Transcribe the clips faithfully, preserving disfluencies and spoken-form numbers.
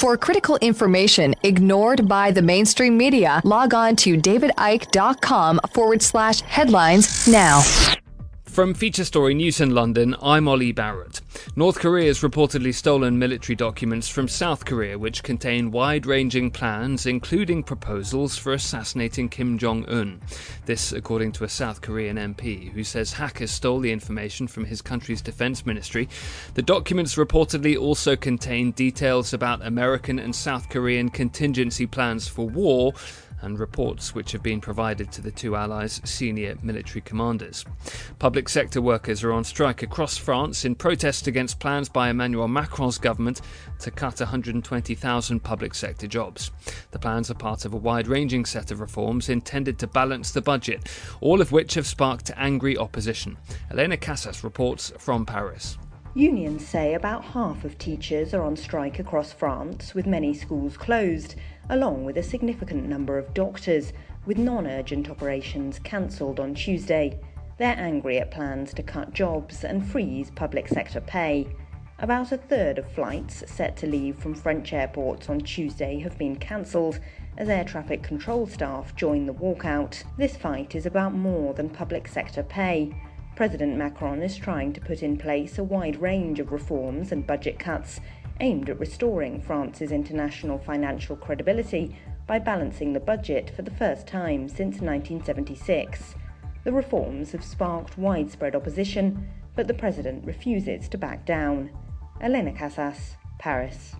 For critical information ignored by the mainstream media, log on to davidicke.com forward slash headlines now. From Feature Story News in London, I'm Ollie Barrett. North Korea has reportedly stolen military documents from South Korea which contain wide-ranging plans, including proposals for assassinating Kim Jong-un. This, according to a South Korean M P, who says hackers stole the information from his country's defense ministry. The documents reportedly also contain details about American and South Korean contingency plans for war, and reports which have been provided to the two allies' senior military commanders. Public sector workers are on strike across France in protest against plans by Emmanuel Macron's government to cut one hundred twenty thousand public sector jobs. The plans are part of a wide-ranging set of reforms intended to balance the budget, all of which have sparked angry opposition. Elena Casas reports from Paris. Unions say about half of teachers are on strike across France, with many schools closed, along with a significant number of doctors, with non-urgent operations cancelled on Tuesday. They're angry at plans to cut jobs and freeze public sector pay. About a third of flights set to leave from French airports on Tuesday have been cancelled as air traffic control staff join the walkout. This fight is about more than public sector pay. President Macron is trying to put in place a wide range of reforms and budget cuts aimed at restoring France's international financial credibility by balancing the budget for the first time since nineteen seventy-six. The reforms have sparked widespread opposition, but the president refuses to back down. Elena Casas, Paris.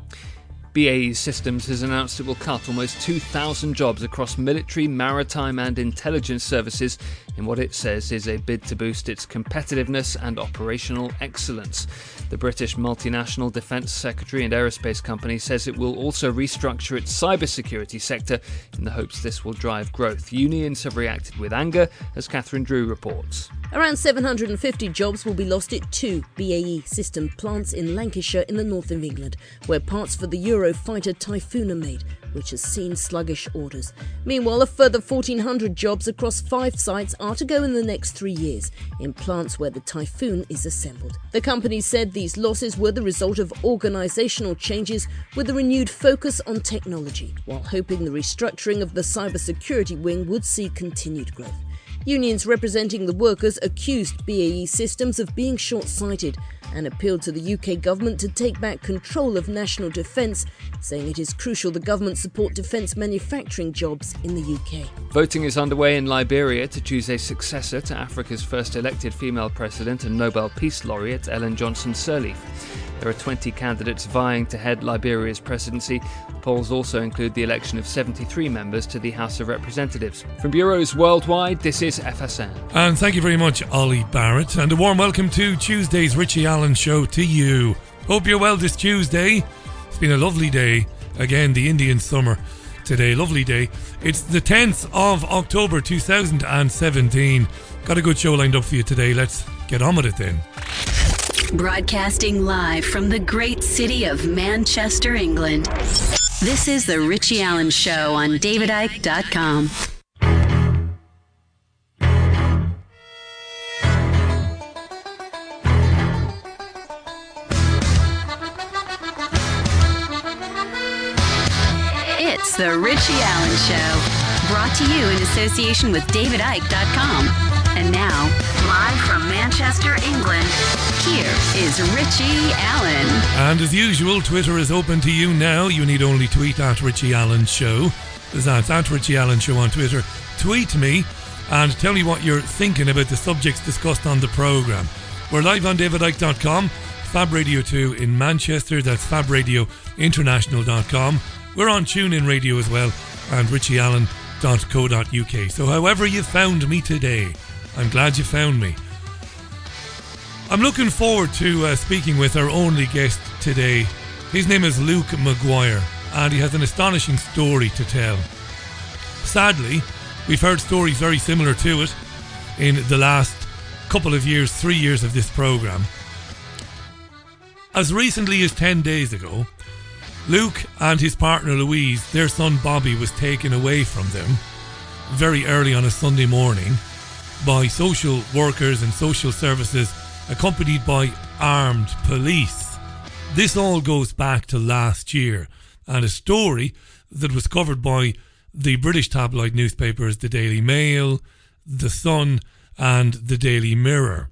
B A E Systems has announced it will cut almost two thousand jobs across military, maritime and intelligence services in what it says is a bid to boost its competitiveness and operational excellence. The British multinational defence secretary and aerospace company says it will also restructure its cybersecurity sector in the hopes this will drive growth. Unions have reacted with anger, as Catherine Drew reports. Around seven hundred fifty jobs will be lost at two B A E System plants in Lancashire in the north of England, where parts for the Eurofighter Typhoon are made, which has seen sluggish orders. Meanwhile, a further fourteen hundred jobs across five sites are to go in the next three years, in plants where the Typhoon is assembled. The company said these losses were the result of organisational changes with a renewed focus on technology, while hoping the restructuring of the cybersecurity wing would see continued growth. Unions representing the workers accused B A E Systems of being short-sighted and appealed to the U K government to take back control of national defence, saying it is crucial the government support defence manufacturing jobs in the U K. Voting is underway in Liberia to choose a successor to Africa's first elected female president and Nobel Peace Laureate Ellen Johnson Sirleaf. There are twenty candidates vying to head Liberia's presidency. The polls also include the election of seventy-three members to the House of Representatives. From bureaus worldwide, this is F S N. And thank you very much, Ollie Barrett. And a warm welcome to Tuesday's Richie Allen Show to you. Hope you're well this Tuesday. It's been a lovely day. Again, the Indian summer today. Lovely day. It's the tenth of October two thousand seventeen. Got a good show lined up for you today. Let's get on with it then. Broadcasting live from the great city of Manchester, England. This is The Richie Allen Show on david icke dot com. It's The Richie Allen Show, brought to you in association with david icke dot com. And now, live from Manchester, England, here is Richie Allen. And as usual, Twitter is open to you now. You need only tweet at Richie Allen Show. That's at Richie Allen Show on Twitter. Tweet me and tell me what you're thinking about the subjects discussed on the programme. We're live on david icke dot com, Fab Radio two in Manchester. That's fab radio international dot com. We're on TuneIn Radio as well, and richie allen dot co dot uk. So however you found me today, I'm glad you found me. I'm looking forward to uh, speaking with our only guest today. His name is Luke Maguire, and he has an astonishing story to tell. Sadly, we've heard stories very similar to it in the last couple of years, three years of this programme. As recently as ten days ago, Luke and his partner Louise, their son Bobby, was taken away from them very early on a Sunday morning by social workers and social services, accompanied by armed police. This all goes back to last year and a story that was covered by the British tabloid newspapers, the Daily Mail, the Sun and the Daily Mirror.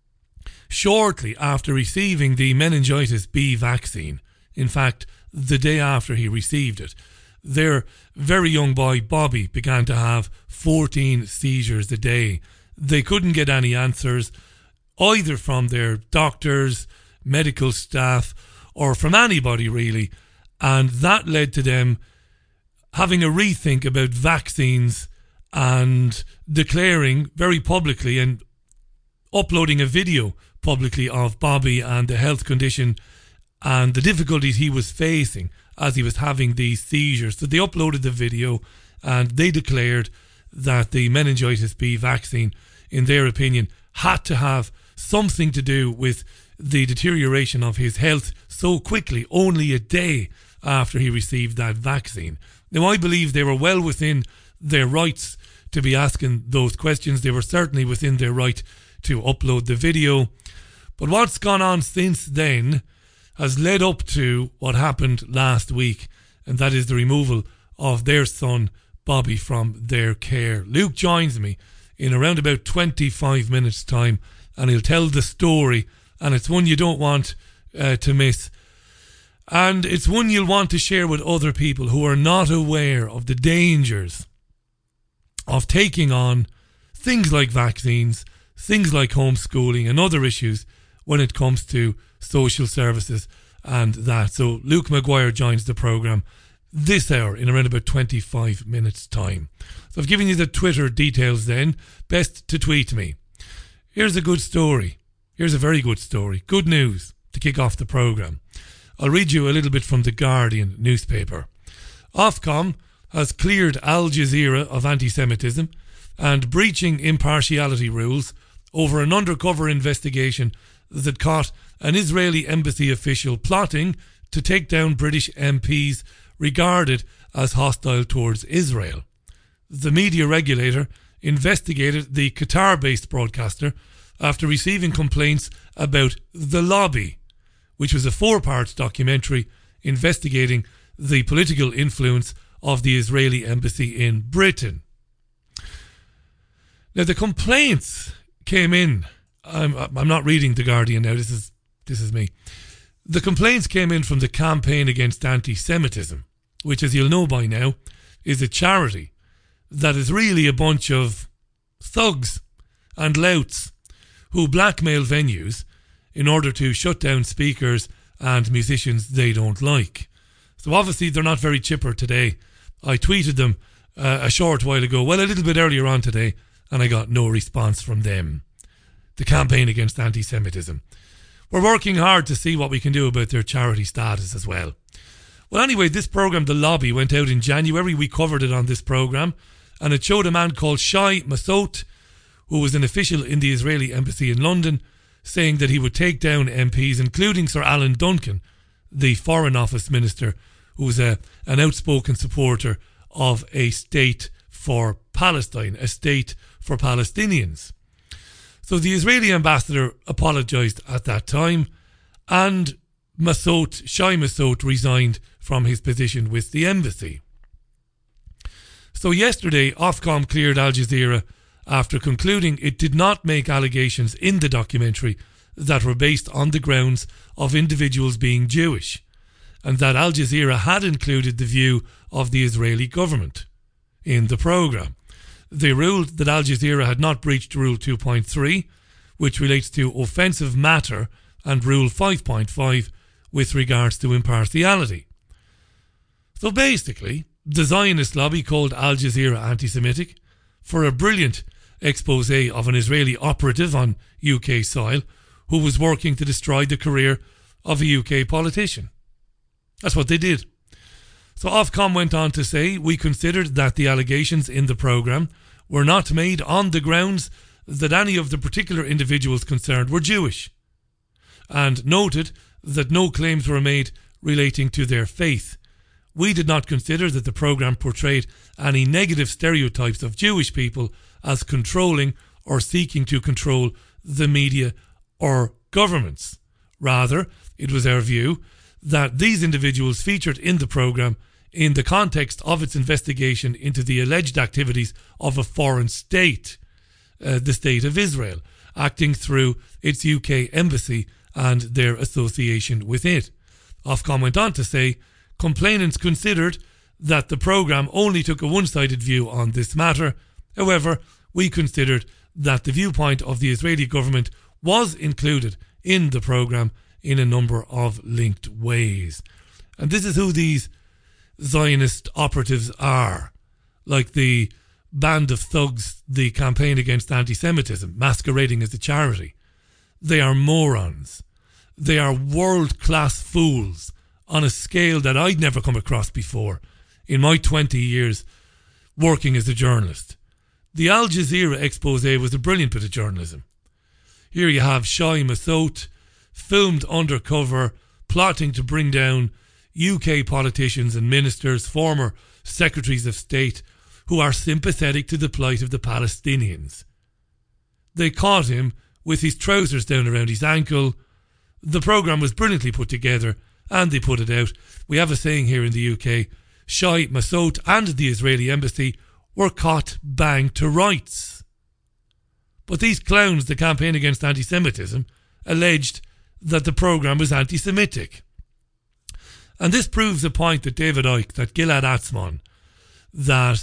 Shortly after receiving the meningitis B vaccine, in fact, the day after he received it, their very young boy, Bobby, began to have fourteen seizures a day. They couldn't get any answers, either from their doctors, medical staff, or from anybody really. And that led to them having a rethink about vaccines and declaring very publicly and uploading a video publicly of Bobby and the health condition and the difficulties he was facing as he was having these seizures. So they uploaded the video and they declared that the meningitis B vaccine, in their opinion, had to have something to do with the deterioration of his health so quickly, only a day after he received that vaccine. Now, I believe they were well within their rights to be asking those questions. They were certainly within their right to upload the video. But what's gone on since then has led up to what happened last week, and that is the removal of their son, Bobby, from their care. Luke joins me in around about twenty-five minutes' time, and he'll tell the story, and it's one you don't want uh, to miss. And it's one you'll want to share with other people who are not aware of the dangers of taking on things like vaccines, things like homeschooling and other issues when it comes to social services and that. So Luke Maguire joins the programme this hour in around about twenty-five minutes time. So I've given you the Twitter details then. Best to tweet me. Here's a good story. Here's a very good story. Good news to kick off the programme. I'll read you a little bit from the Guardian newspaper. Ofcom has cleared Al Jazeera of anti-Semitism and breaching impartiality rules over an undercover investigation that caught an Israeli embassy official plotting to take down British M Ps regarded as hostile towards Israel. The media regulator investigated the Qatar-based broadcaster after receiving complaints about The Lobby, which was a four-part documentary investigating the political influence of the Israeli embassy in Britain. Now, the complaints came in. I'm, I'm not reading The Guardian now. This is this is me. The complaints came in from the Campaign Against Anti-Semitism, which, as you'll know by now, is a charity that is really a bunch of thugs and louts who blackmail venues in order to shut down speakers and musicians they don't like. So obviously they're not very chipper today. I tweeted them uh, a short while ago, well, a little bit earlier on today, and I got no response from them. The Campaign Against Anti-Semitism. We're working hard to see what we can do about their charity status as well. Well, anyway, this programme, The Lobby, went out in January. We covered it on this programme, and it showed a man called Shai Massoud, who was an official in the Israeli embassy in London, saying that he would take down M Ps, including Sir Alan Duncan, the Foreign Office Minister, who was a, an outspoken supporter of a state for Palestine, a state for Palestinians. So the Israeli ambassador apologised at that time, and Massoud, Shai Massoud, resigned from his position with the embassy. So yesterday, Ofcom cleared Al Jazeera after concluding it did not make allegations in the documentary that were based on the grounds of individuals being Jewish, and that Al Jazeera had included the view of the Israeli government in the programme. They ruled that Al Jazeera had not breached Rule two point three, which relates to offensive matter, and Rule five point five with regards to impartiality. So basically, the Zionist lobby called Al Jazeera anti-Semitic for a brilliant expose of an Israeli operative on U K soil who was working to destroy the career of a U K politician. That's what they did. So Ofcom went on to say, we considered that the allegations in the programme were not made on the grounds that any of the particular individuals concerned were Jewish, and noted that no claims were made relating to their faith. We did not consider that the programme portrayed any negative stereotypes of Jewish people as controlling or seeking to control the media or governments. Rather, it was our view that these individuals featured in the programme in the context of its investigation into the alleged activities of a foreign state, uh, the State of Israel, acting through its U K embassy and their association with it. Ofcom went on to say, complainants considered that the programme only took a one-sided view on this matter. However, we considered that the viewpoint of the Israeli government was included in the programme in a number of linked ways. And this is who these Zionist operatives are, like the band of thugs, the campaign against anti-Semitism, masquerading as a charity. They are morons. They are world-class fools on a scale that I'd never come across before in my twenty years working as a journalist. The Al Jazeera expose was a brilliant bit of journalism. Here you have Shai Massoud, filmed undercover, plotting to bring down U K politicians and ministers, former secretaries of state, who are sympathetic to the plight of the Palestinians. They caught him with his trousers down around his ankle. The programme was brilliantly put together and they put it out. We have a saying here in the U K, Shai Massoud and the Israeli embassy were caught bang to rights. But these clowns, the campaign against anti-Semitism, alleged that the programme was anti-Semitic. And this proves a point that David Icke, that Gilad Atzmon, that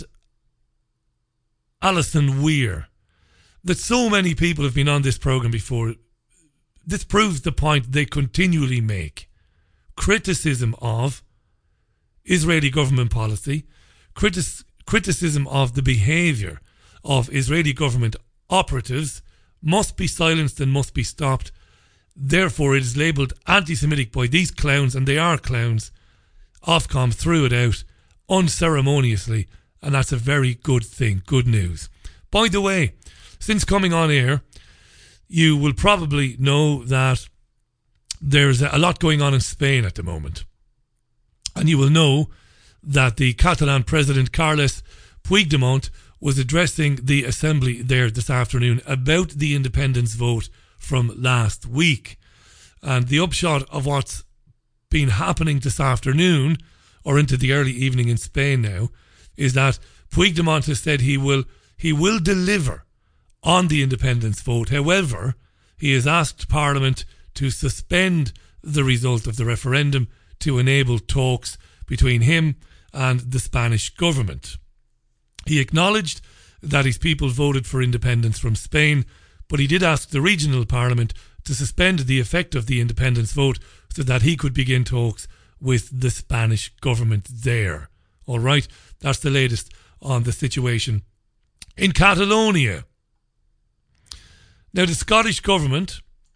Alison Weir, that so many people have been on this programme before. This proves the point they continually make. Criticism of Israeli government policy, critis- criticism of the behaviour of Israeli government operatives must be silenced and must be stopped. Therefore, it is labelled anti-Semitic by these clowns, and they are clowns. Ofcom threw it out unceremoniously, and that's a very good thing, good news. By the way, since coming on air, you will probably know that there's a lot going on in Spain at the moment. And you will know that the Catalan president, Carles Puigdemont, was addressing the assembly there this afternoon about the independence vote from last week. And the upshot of what's been happening this afternoon, or into the early evening in Spain now, is that Puigdemont has said he will he will deliver on the independence vote. However, he has asked Parliament to suspend the result of the referendum to enable talks between him and the Spanish government. He acknowledged that his people voted for independence from Spain, but he did ask the regional parliament to suspend the effect of the independence vote so that he could begin talks with the Spanish government there. All right, that's the latest on the situation in Catalonia. Now, the Scottish government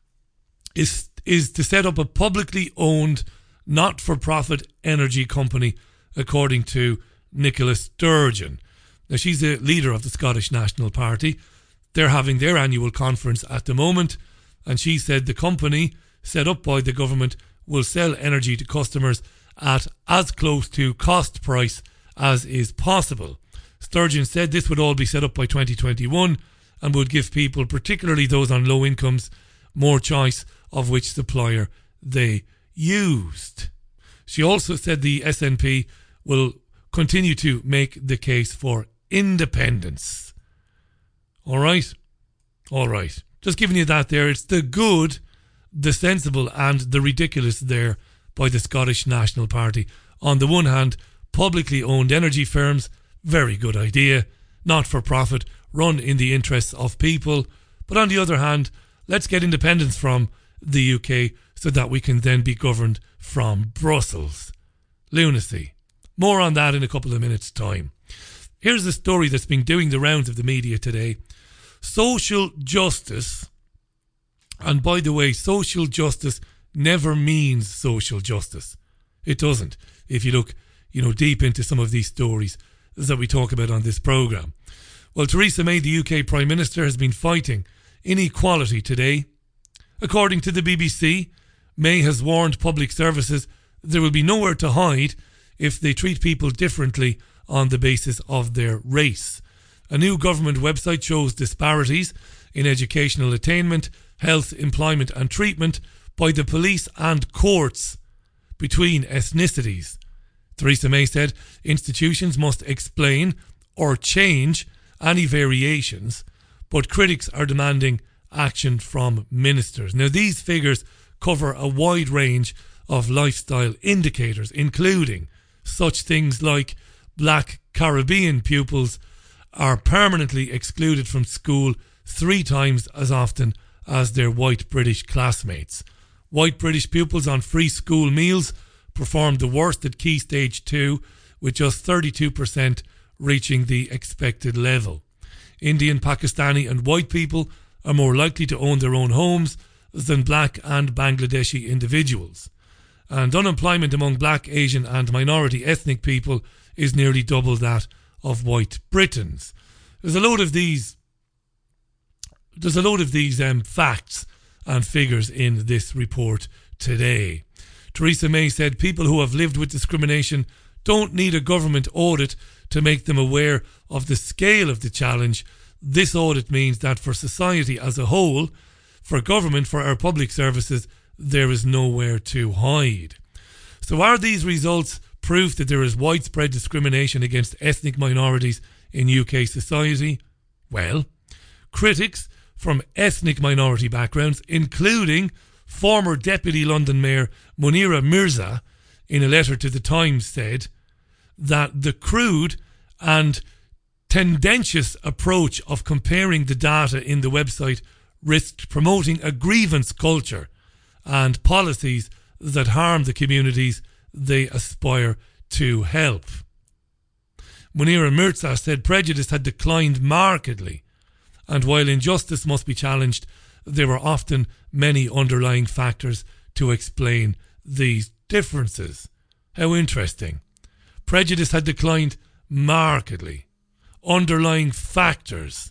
is is to set up a publicly owned, not-for-profit energy company, according to Nicola Sturgeon. Now, she's the leader of the Scottish National Party. They're having their annual conference at the moment, and she said the company set up by the government will sell energy to customers at as close to cost price as is possible. Sturgeon said this would all be set up by twenty twenty-one and would give people, particularly those on low incomes, more choice of which supplier they used. She also said the S N P will continue to make the case for independence. All right? All right. Just giving you that there. It's the good, the sensible and the ridiculous there by the Scottish National Party. On the one hand, publicly owned energy firms, very good idea, not for profit, run in the interests of people. But on the other hand, let's get independence from the U K so that we can then be governed from Brussels. Lunacy. More on that in a couple of minutes' time. Here's a story that's been doing the rounds of the media today. Social justice, and by the way, social justice never means social justice. It doesn't. If you look, you know, deep into some of these stories that we talk about on this programme. Well, Theresa May, the U K Prime Minister, has been fighting inequality today. According to the B B C, May has warned public services there will be nowhere to hide if they treat people differently on the basis of their race. A new government website shows disparities in educational attainment, health, employment and treatment, by the police and courts between ethnicities. Theresa May said institutions must explain or change any variations, but critics are demanding action from ministers. Now, these figures cover a wide range of lifestyle indicators, including such things like black Caribbean pupils are permanently excluded from school three times as often as their white British classmates. White British pupils on free school meals performed the worst at Key Stage two, with just thirty-two percent reaching the expected level. Indian, Pakistani and white people are more likely to own their own homes than black and Bangladeshi individuals. And unemployment among black, Asian and minority ethnic people is nearly double that of white Britons. There's a load of these there's a load of these um, facts and figures in this report today. Theresa May said people who have lived with discrimination don't need a government audit to make them aware of the scale of the challenge. This audit means that for society as a whole, for government, for our public services, there is nowhere to hide. So are these results proof that there is widespread discrimination against ethnic minorities in U K society? Well, critics from ethnic minority backgrounds, including former Deputy London Mayor Munira Mirza, in a letter to The Times said that the crude and tendentious approach of comparing the data in the website risked promoting a grievance culture and policies that harm the communities they aspire to help. Munira Mirza said prejudice had declined markedly, and while injustice must be challenged, there are often many underlying factors to explain these differences. How interesting. Prejudice had declined markedly. Underlying factors.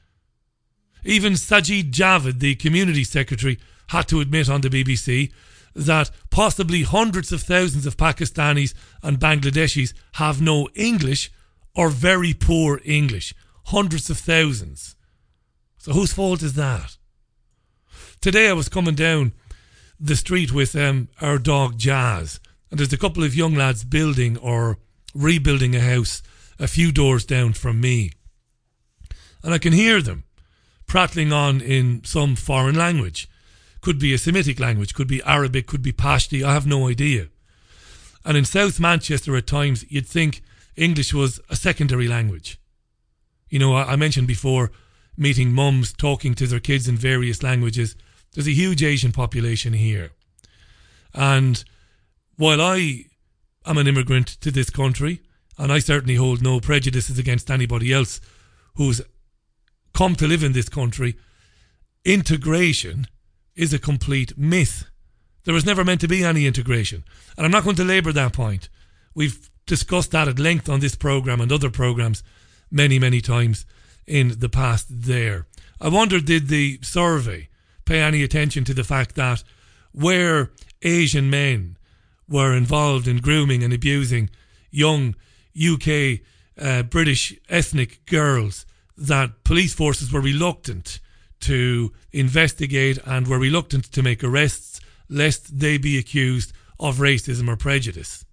Even Sajid Javid, the community secretary, had to admit on the B B C that possibly hundreds of thousands of Pakistanis and Bangladeshis have no English or very poor English. Hundreds of thousands. So whose fault is that? Today I was coming down the street with um, our dog Jazz, and there's a couple of young lads building or rebuilding a house a few doors down from me. And I can hear them prattling on in some foreign language. Could be a Semitic language, could be Arabic, could be Pashto, I have no idea. And in South Manchester at times you'd think English was a secondary language. You know, I mentioned before meeting mums talking to their kids in various languages. There's a huge Asian population here. And while I am an immigrant to this country, and I certainly hold no prejudices against anybody else who's come to live in this country, integration is a complete myth. There was never meant to be any integration. And I'm not going to labour that point. We've discussed that at length on this programme and other programmes many, many times in the past there. I wonder, did the survey pay any attention to the fact that where Asian men were involved in grooming and abusing young U K uh, British ethnic girls, that police forces were reluctant to investigate and were reluctant to make arrests lest they be accused of racism or prejudice.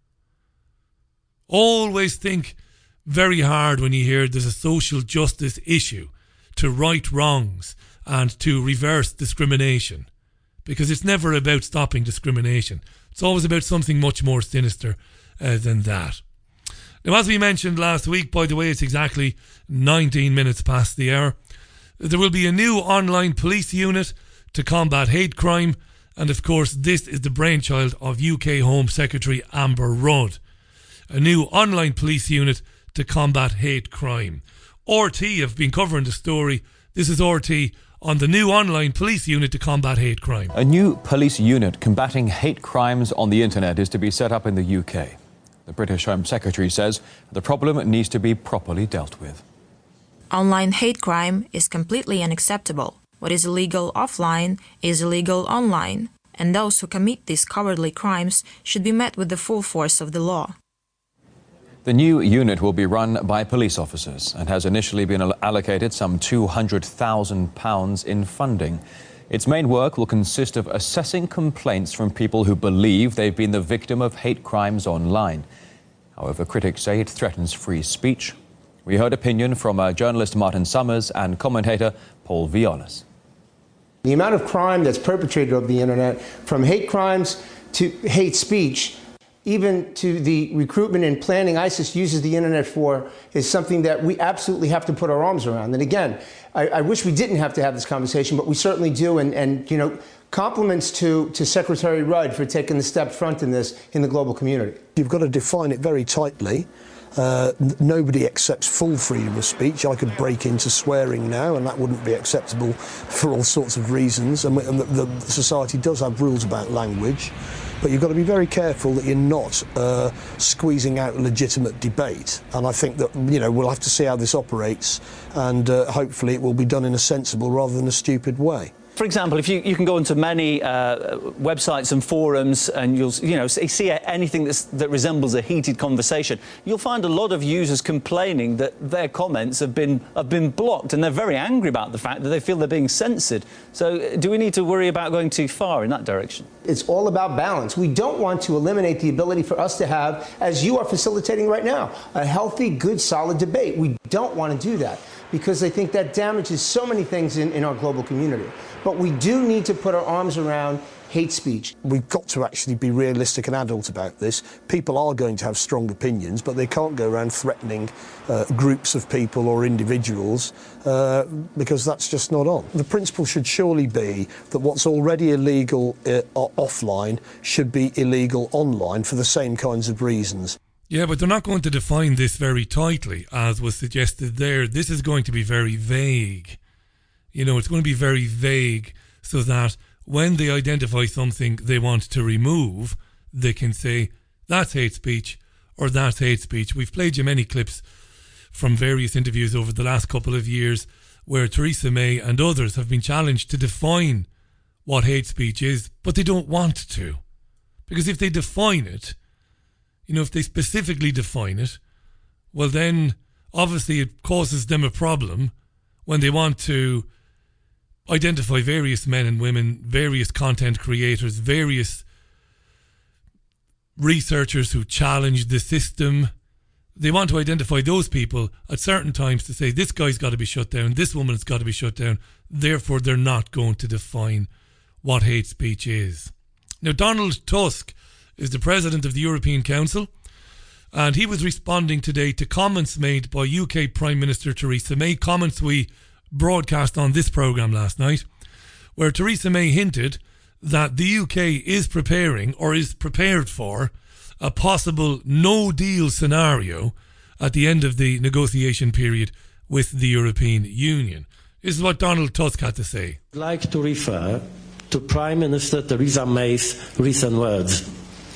Always think very hard when you hear there's a social justice issue to right wrongs and to reverse discrimination, because it's never about stopping discrimination. It's always about something much more sinister uh, than that. Now, as we mentioned last week, by the way, it's exactly nineteen minutes past the hour. There will be a new online police unit to combat hate crime, and of course this is the brainchild of U K Home Secretary Amber Rudd. A new online police unit to combat hate crime. R T have been covering the story. This is R T on the new online police unit to combat hate crime. A new police unit combating hate crimes on the internet is to be set up in the U K. The British Home Secretary says the problem needs to be properly dealt with. Online hate crime is completely unacceptable. What is illegal offline is illegal online, and those who commit these cowardly crimes should be met with the full force of the law. The new unit will be run by police officers and has initially been allocated some two hundred thousand pounds in funding. Its main work will consist of assessing complaints from people who believe they've been the victim of hate crimes online. However, critics say it threatens free speech. We heard opinion from uh, journalist Martin Summers and commentator Paul Violas. The amount of crime that's perpetrated on the internet, from hate crimes to hate speech, even to the recruitment and planning ISIS uses the internet for, is something that we absolutely have to put our arms around. And again, I, I wish we didn't have to have this conversation, but we certainly do. And, and you know, compliments to, to Secretary Rudd for taking the step front in this in the global community. You've got to define it very tightly. Uh, nobody accepts full freedom of speech. I could break into swearing now, and that wouldn't be acceptable for all sorts of reasons. And, and the, the society does have rules about language, but you've got to be very careful that you're not uh, squeezing out legitimate debate. And I think that, you know, we'll have to see how this operates, and uh, hopefully it will be done in a sensible rather than a stupid way. For example, if you, you can go into many uh, websites and forums and you'll you know see anything that's, that resembles a heated conversation, you'll find a lot of users complaining that their comments have been have been blocked, and they're very angry about the fact that they feel they're being censored. So do we need to worry about going too far in that direction? It's all about balance. We don't want to eliminate the ability for us to have, as you are facilitating right now, a healthy, good, solid debate. We don't want to do that, because I think that damages so many things in, in our global community. But we do need to put our arms around hate speech. We've got to actually be realistic and adult about this. People are going to have strong opinions, but they can't go around threatening uh, groups of people or individuals, uh, because that's just not on. The principle should surely be that what's already illegal uh, offline should be illegal online for the same kinds of reasons. Yeah, but they're not going to define this very tightly, as was suggested there. This is going to be very vague. You know, it's going to be very vague so that when they identify something they want to remove, they can say, that's hate speech or that's hate speech. We've played you many clips from various interviews over the last couple of years where Theresa May and others have been challenged to define what hate speech is, but they don't want to. Because if they define it, you know, if they specifically define it, well then obviously it causes them a problem when they want to identify various men and women, various content creators, various researchers who challenge the system. They want to identify those people at certain times to say, this guy's got to be shut down, this woman's got to be shut down. Therefore, they're not going to define what hate speech is. Now, Donald Tusk is the president of the European Council, and he was responding today to comments made by U K Prime Minister Theresa May, comments we broadcast on this programme last night, where Theresa May hinted that the U K is preparing or is prepared for a possible no-deal scenario at the end of the negotiation period with the European Union. This is what Donald Tusk had to say. I'd like to refer to Prime Minister Theresa May's recent words.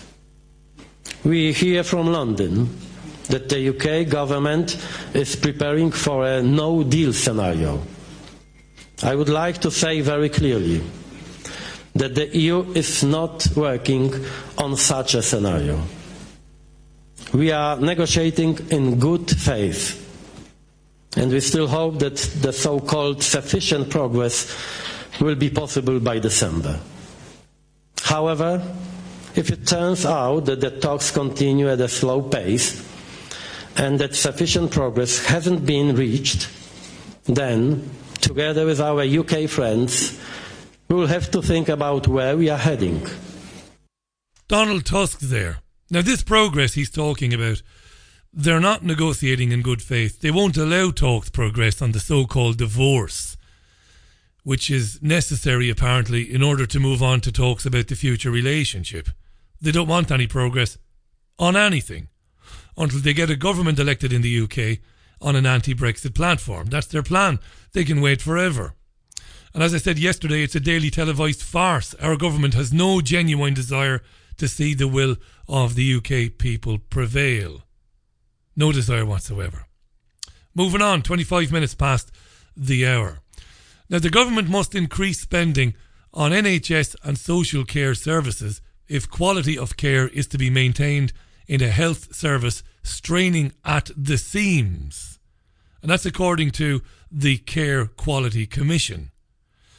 We hear from London that the U K government is preparing for a no-deal scenario. I would like to say very clearly that the E U is not working on such a scenario. We are negotiating in good faith, and we still hope that the so-called sufficient progress will be possible by December. However, if it turns out that the talks continue at a slow pace and that sufficient progress hasn't been reached, then, together with our U K friends, we will have to think about where we are heading. Donald Tusk there. Now, this progress he's talking about, they're not negotiating in good faith. They won't allow talks progress on the so-called divorce, which is necessary, apparently, in order to move on to talks about the future relationship. They don't want any progress on anything until they get a government elected in the U K on an anti-Brexit platform. That's their plan. They can wait forever. And as I said yesterday, it's a daily televised farce. Our government has no genuine desire to see the will of the U K people prevail. No desire whatsoever. Moving on, twenty-five minutes past the hour. Now, the government must increase spending on N H S and social care services if quality of care is to be maintained in a health service straining at the seams. And that's according to the Care Quality Commission.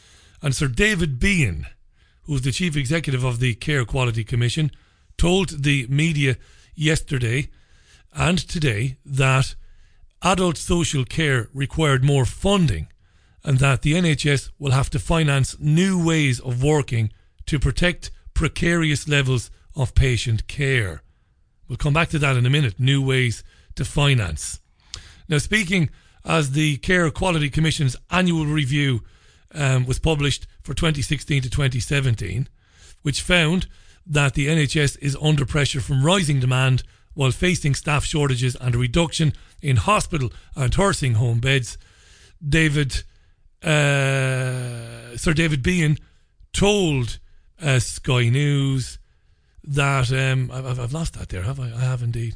And Sir David Behan, who's the chief executive of the Care Quality Commission, told the media yesterday and today that adult social care required more funding and that the N H S will have to finance new ways of working to protect precarious levels of patient care. We'll come back to that in a minute, new ways to finance. Now, speaking as the Care Quality Commission's annual review um, was published for twenty sixteen to twenty seventeen, which found that the N H S is under pressure from rising demand while facing staff shortages and a reduction in hospital and nursing home beds, David, uh, Sir David Behan told uh, Sky News that, um, I've, I've lost that there, have I? I have indeed.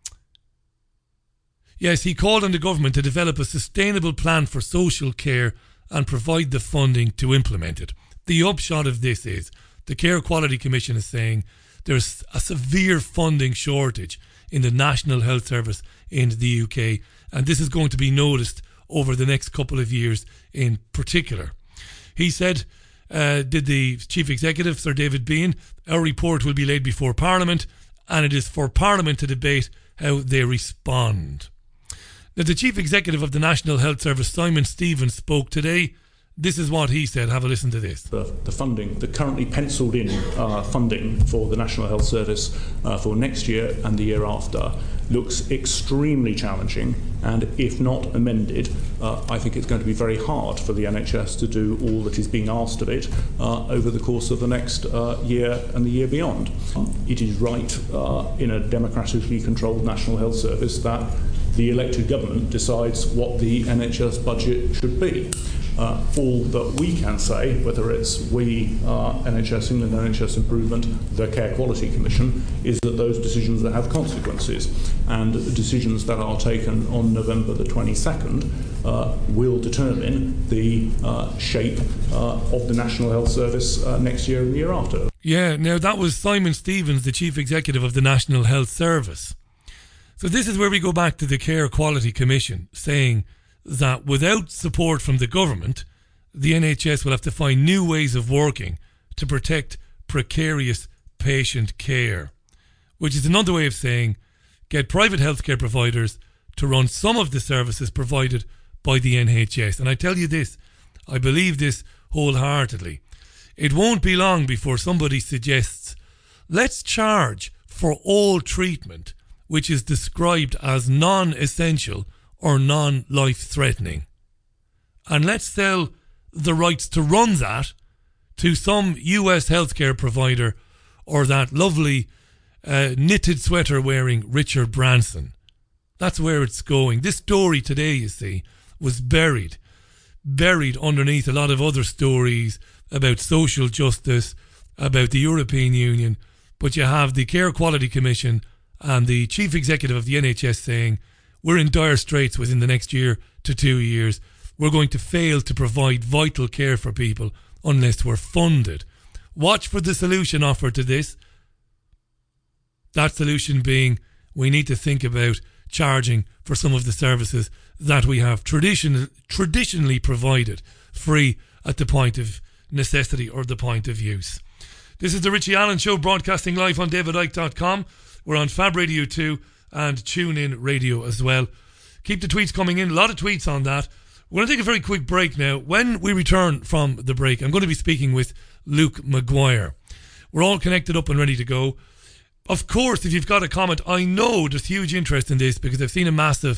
Yes, he called on the government to develop a sustainable plan for social care and provide the funding to implement it. The upshot of this is the Care Quality Commission is saying there's a severe funding shortage in the National Health Service in the U K, and this is going to be noticed over the next couple of years in particular. He said, uh, did the Chief Executive, Sir David Behan, our report will be laid before Parliament, and it is for Parliament to debate how they respond. Now, the Chief Executive of the National Health Service, Simon Stevens, spoke today. This is what he said. Have a listen to this. The, the funding, the currently penciled in uh, funding for the National Health Service uh, for next year and the year after looks extremely challenging, and if not amended, uh, I think it's going to be very hard for the N H S to do all that is being asked of it uh, over the course of the next uh, year and the year beyond. It is right uh, in a democratically controlled National Health Service that the elected government decides what the N H S budget should be. Uh, all that we can say, whether it's we, uh, N H S England, N H S Improvement, the Care Quality Commission, is that those decisions that have consequences, and decisions that are taken on November the twenty-second uh, will determine the uh, shape uh, of the National Health Service uh, next year and the year after. Yeah, now that was Simon Stevens, the Chief Executive of the National Health Service. So this is where we go back to the Care Quality Commission saying that without support from the government, the N H S will have to find new ways of working to protect precarious patient care, which is another way of saying get private healthcare providers to run some of the services provided by the N H S. And I tell you this, I believe this wholeheartedly. It won't be long before somebody suggests, let's charge for all treatment which is described as non-essential or non-life-threatening. And let's sell the rights to run that to some U S healthcare provider or that lovely uh, knitted sweater-wearing Richard Branson. That's where it's going. This story today, you see, was buried, buried underneath a lot of other stories about social justice, about the European Union, but you have the Care Quality Commission and the Chief Executive of the N H S saying, we're in dire straits within the next year to two years. We're going to fail to provide vital care for people unless we're funded. Watch for the solution offered to this. That solution being, we need to think about charging for some of the services that we have tradition, traditionally provided free at the point of necessity or the point of use. This is the Richie Allen Show, broadcasting live on david icke dot com. We're on Fab Radio two and TuneIn Radio as well. Keep the tweets coming in. A lot of tweets on that. We're going to take a very quick break now. When we return from the break, I'm going to be speaking with Luke Maguire. We're all connected up and ready to go. Of course, if you've got a comment, I know there's huge interest in this because I've seen a massive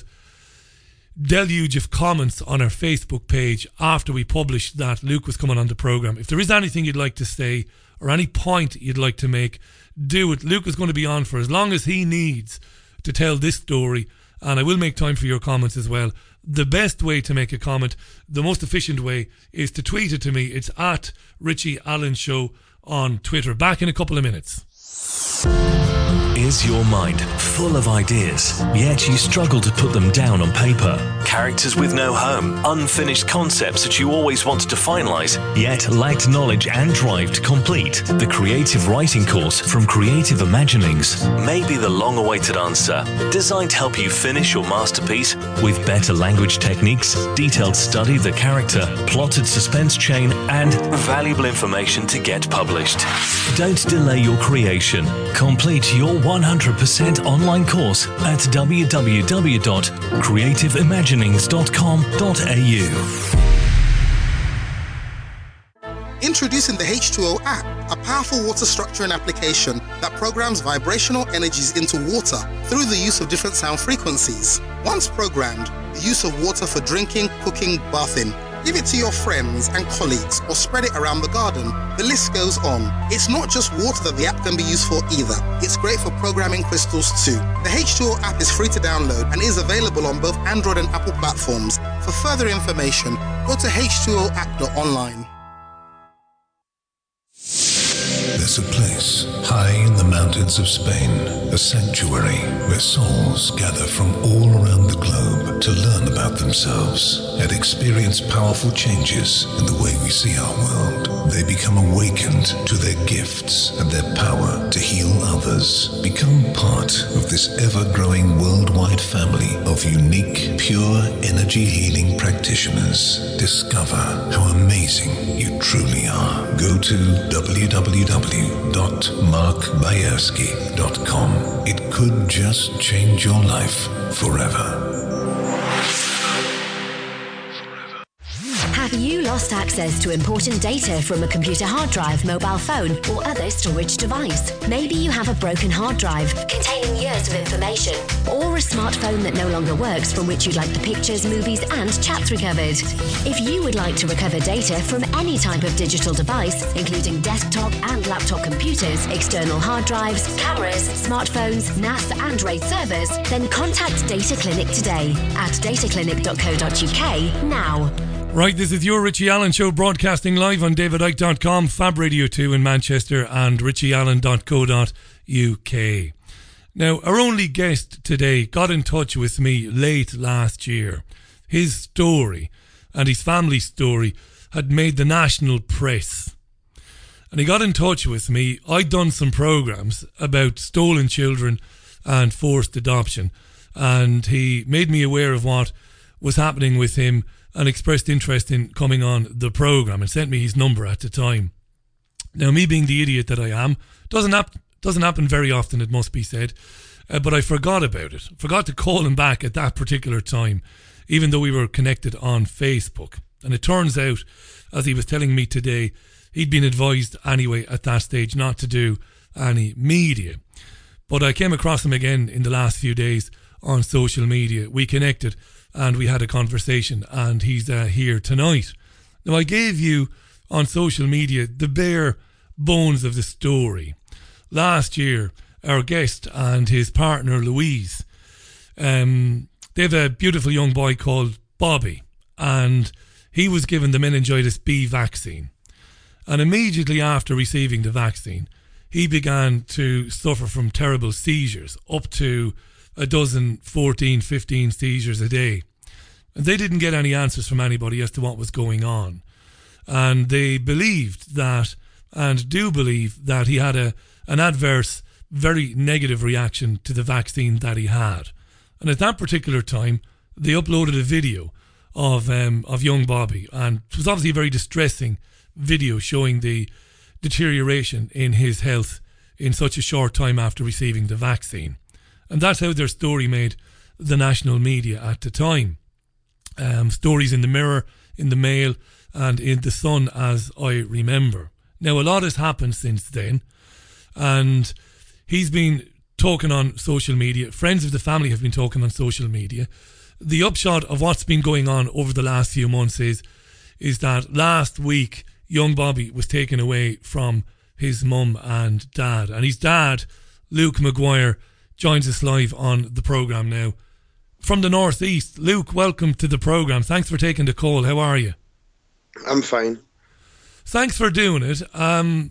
deluge of comments on our Facebook page after we published that Luke was coming on the programme. If there is anything you'd like to say or any point you'd like to make, do it. Luke is going to be on for as long as he needs to tell this story, and I will make time for your comments as well. The best way to make a comment, the most efficient way, is to tweet it to me. It's at Richie Allen Show on Twitter. Back in a couple of minutes. Is your mind full of ideas, yet you struggle to put them down on paper? characters with no home, unfinished concepts that you always wanted to finalise, yet lacked knowledge and drive to complete. The creative writing course from Creative Imaginings may be the long-awaited answer, designed to help you finish your masterpiece with better language techniques, detailed study of the character, plotted suspense chain, and valuable information to get published. Don't delay your creation. Complete your one hundred percent online course at w w w dot creative imaginings dot com dot a u. Introducing the H two O app, a powerful water structuring application that programs vibrational energies into water through the use of different sound frequencies. Once programmed, the use of water for drinking, cooking, bathing. Give it to your friends and colleagues or spread it around the garden. The list goes on. It's not just water that the app can be used for either. It's great for programming crystals too. The H two O app is free to download and is available on both Android and Apple platforms. For further information, go to h two o app dot online. There's a place high in the mountains of Spain, a sanctuary where souls gather from all around the globe to learn about themselves and experience powerful changes in the way we see our world. They become awakened to their gifts and their power to heal others. Become part of this ever-growing worldwide family of unique, pure energy healing practitioners. Discover how amazing you truly are. Go to w w w dot mark bayersky dot com. It could just change your life forever. Have you lost access to important data from a computer hard drive, mobile phone, or other storage device? Maybe you have a broken hard drive containing years of information, or a smartphone that no longer works from which you'd like the pictures, movies, and chats recovered. If you would like to recover data from any type of digital device, including desktop and laptop computers, external hard drives, cameras, smartphones, N A S, and RAID servers, then contact Data Clinic today at data clinic dot co dot u k now. Right, this is your Richie Allen Show, broadcasting live on david icke dot com, Fab Radio two in Manchester, and richie allen dot co dot u k. Now, our only guest today got in touch with me late last year. His story and his family's story had made the national press. And he got in touch with me. I'd done some programmes about stolen children and forced adoption. And he made me aware of what was happening with him and expressed interest in coming on the programme and sent me his number at the time. Now, me being the idiot that I am, doesn't hap- doesn't happen very often, it must be said, uh, but I forgot about it. Forgot to call him back at that particular time, even though we were connected on Facebook. And it turns out, as he was telling me today, he'd been advised anyway at that stage not to do any media. But I came across him again in the last few days on social media. We connected and we had a conversation, and he's uh, here tonight. Now, I gave you on social media the bare bones of the story. Last year, our guest and his partner Louise, um, they have a beautiful young boy called Bobby, and he was given the meningitis B vaccine. And immediately after receiving the vaccine, he began to suffer from terrible seizures, up to a dozen, fourteen, fifteen seizures a day. And they didn't get any answers from anybody as to what was going on. And they believed that, and do believe, that he had a an adverse, very negative reaction to the vaccine that he had. And at that particular time, they uploaded a video of um, of young Bobby. And it was obviously a very distressing video showing the deterioration in his health in such a short time after receiving the vaccine. And that's how their story made the national media at the time. Um, stories in the Mirror, in the Mail, and in the Sun, as I remember. Now, a lot has happened since then, and he's been talking on social media. Friends of the family have been talking on social media. The upshot of what's been going on over the last few months is, is that last week, young Bobby was taken away from his mum and dad. And his dad, Luke Maguire, joins us live on the programme now. From the northeast. Luke, welcome to the programme. Thanks for taking the call. How are you? I'm fine. Thanks for doing it. Um,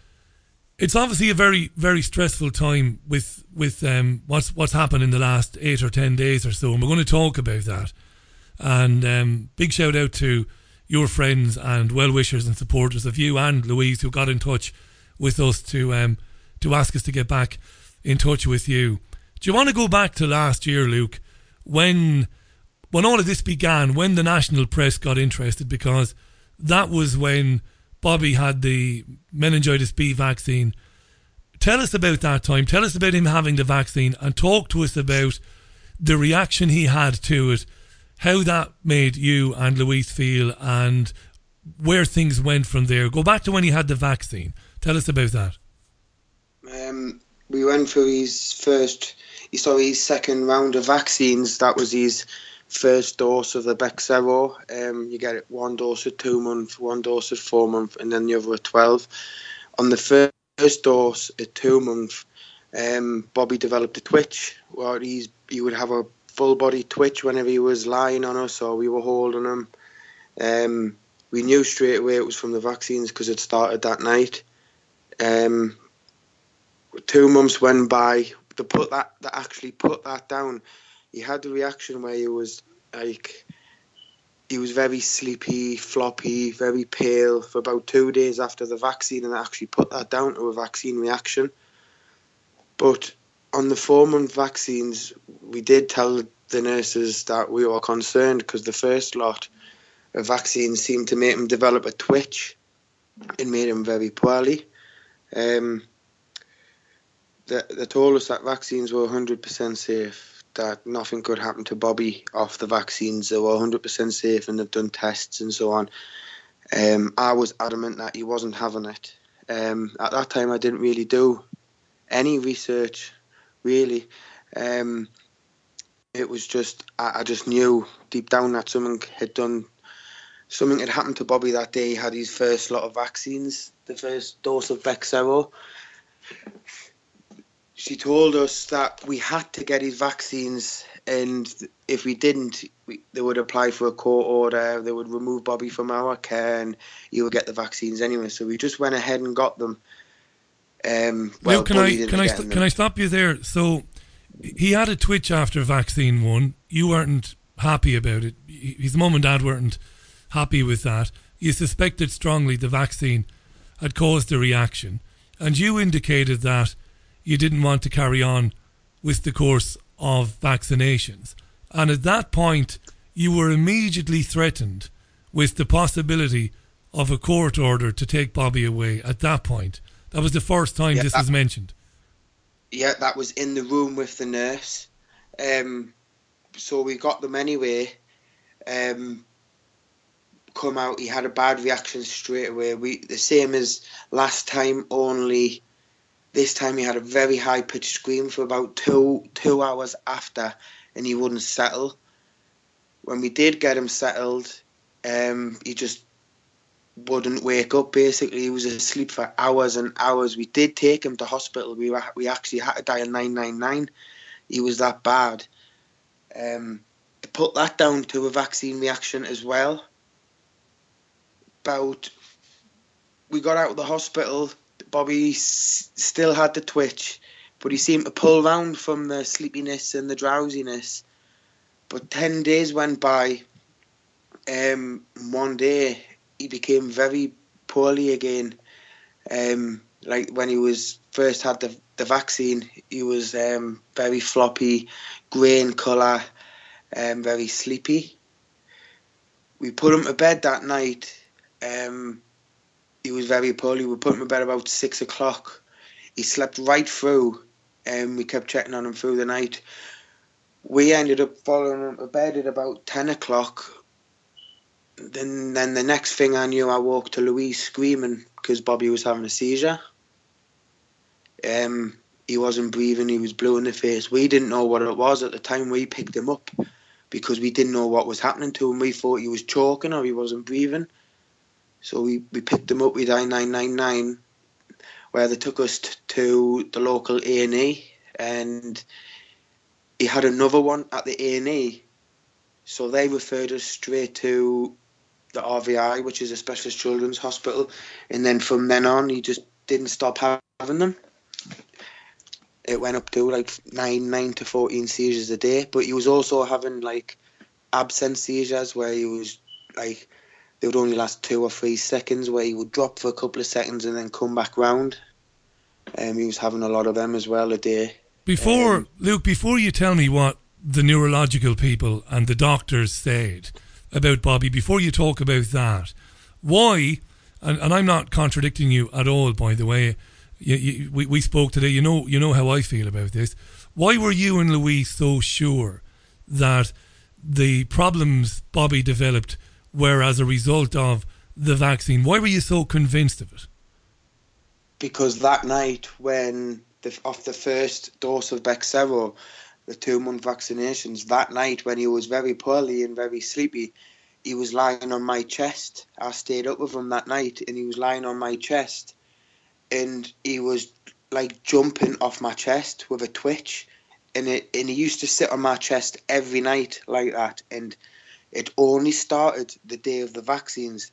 it's obviously a very, very stressful time with with um, what's what's happened in the last eight or ten days or so, and we're going to talk about that. And um, big shout out to your friends and well-wishers and supporters of you and Louise, who got in touch with us to um, to ask us to get back in touch with you. Do you want to go back to last year, Luke, when when all of this began, when the national press got interested, because that was when Bobby had the meningitis B vaccine. Tell us about that time. Tell us about him having the vaccine, and talk to us about the reaction he had to it, how that made you and Louise feel, and where things went from there. Go back to when he had the vaccine. Tell us about that. Um, we went through his first, he saw his second round of vaccines. That was his first dose of the Bexsero. Um, you get it one dose at two months, one dose at four months, and then the other at twelve. On the first First dose at two months, um, Bobby developed a twitch. Well, he's he would have a full body twitch whenever he was lying on us or we were holding him. Um, we knew straight away it was from the vaccines because it started that night. Um, two months went by. To put that, to actually put that down, he had the reaction where he was like. He was very sleepy, floppy, very pale for about two days after the vaccine, and I actually put that down to a vaccine reaction. But on the four-month vaccines, we did tell the nurses that we were concerned because the first lot of vaccines seemed to make him develop a twitch. It made him very poorly. Um, they, they told us that vaccines were one hundred percent safe, that nothing could happen to Bobby off the vaccines. They were one hundred percent safe and they've done tests and so on. Um, I was adamant that he wasn't having it. Um, at that time, I didn't really do any research, really. Um, it was just, I, I just knew deep down that something had done, something had happened to Bobby that day. He had his first lot of vaccines, the first dose of Bexsero. She told us that we had to get his vaccines, and if we didn't, we, they would apply for a court order. They would remove Bobby from our care, and he would get the vaccines anyway. So we just went ahead and got them. Um, well, Luke, can I can I st- can I stop you there? So he had a twitch after vaccine one. You weren't happy about it. His mum and dad weren't happy with that. You suspected strongly the vaccine had caused a reaction, and you indicated that you didn't want to carry on with the course of vaccinations. And at that point, you were immediately threatened with the possibility of a court order to take Bobby away at that point. That was the first time yeah, this that, was mentioned. Yeah, that was in the room with the nurse. Um, so we got them anyway. Um, come out, he had a bad reaction straight away. We the same as last time, only this time he had a very high-pitched scream for about two two hours after, and he wouldn't settle. When we did get him settled, um, he just wouldn't wake up, basically. He was asleep for hours and hours. We did take him to hospital. We were, we actually had to dial nine nine nine. He was that bad. Um, to put that down to a vaccine reaction as well, about... We got out of the hospital... Bobby s- still had the twitch, but he seemed to pull round from the sleepiness and the drowsiness. But ten days went by. Um, one day he became very poorly again. Um, like when he was first had the the vaccine, he was um, very floppy, grey in colour, um, very sleepy. We put him to bed that night. Um, He was very poorly. We put him to bed about six o'clock. He slept right through, and we kept checking on him through the night. We ended up following him to bed at about ten o'clock. Then, then the next thing I knew, I woke to Louise screaming because Bobby was having a seizure. Um, he wasn't breathing. He was blue in the face. We didn't know what it was at the time. We picked him up because we didn't know what was happening to him. We thought he was choking or he wasn't breathing. So we, we picked him up with I nine nine nine, where they took us t- to the local A and E, and he had another one at the A and E. So they referred us straight to the R V I, which is a specialist children's hospital, and then from then on he just didn't stop having them. It went up to like nine, nine to fourteen seizures a day, but he was also having like absent seizures where he was like, they would only last two or three seconds, where he would drop for a couple of seconds and then come back round. Um, he was having a lot of them as well a day. Before, um, Luke, before you tell me what the neurological people and the doctors said about Bobby, before you talk about that, why, and, and I'm not contradicting you at all, by the way, you, you, we, we spoke today, you know, you know how I feel about this. Why were you and Louise so sure that the problems Bobby developed were as a result of the vaccine? Why were you so convinced of it? Because that night when, the, off the first dose of Bexsero, the two-month vaccinations, that night when he was very poorly and very sleepy, he was lying on my chest. I stayed up with him that night and he was lying on my chest and he was like jumping off my chest with a twitch, and it and he used to sit on my chest every night like that, and it only started the day of the vaccines.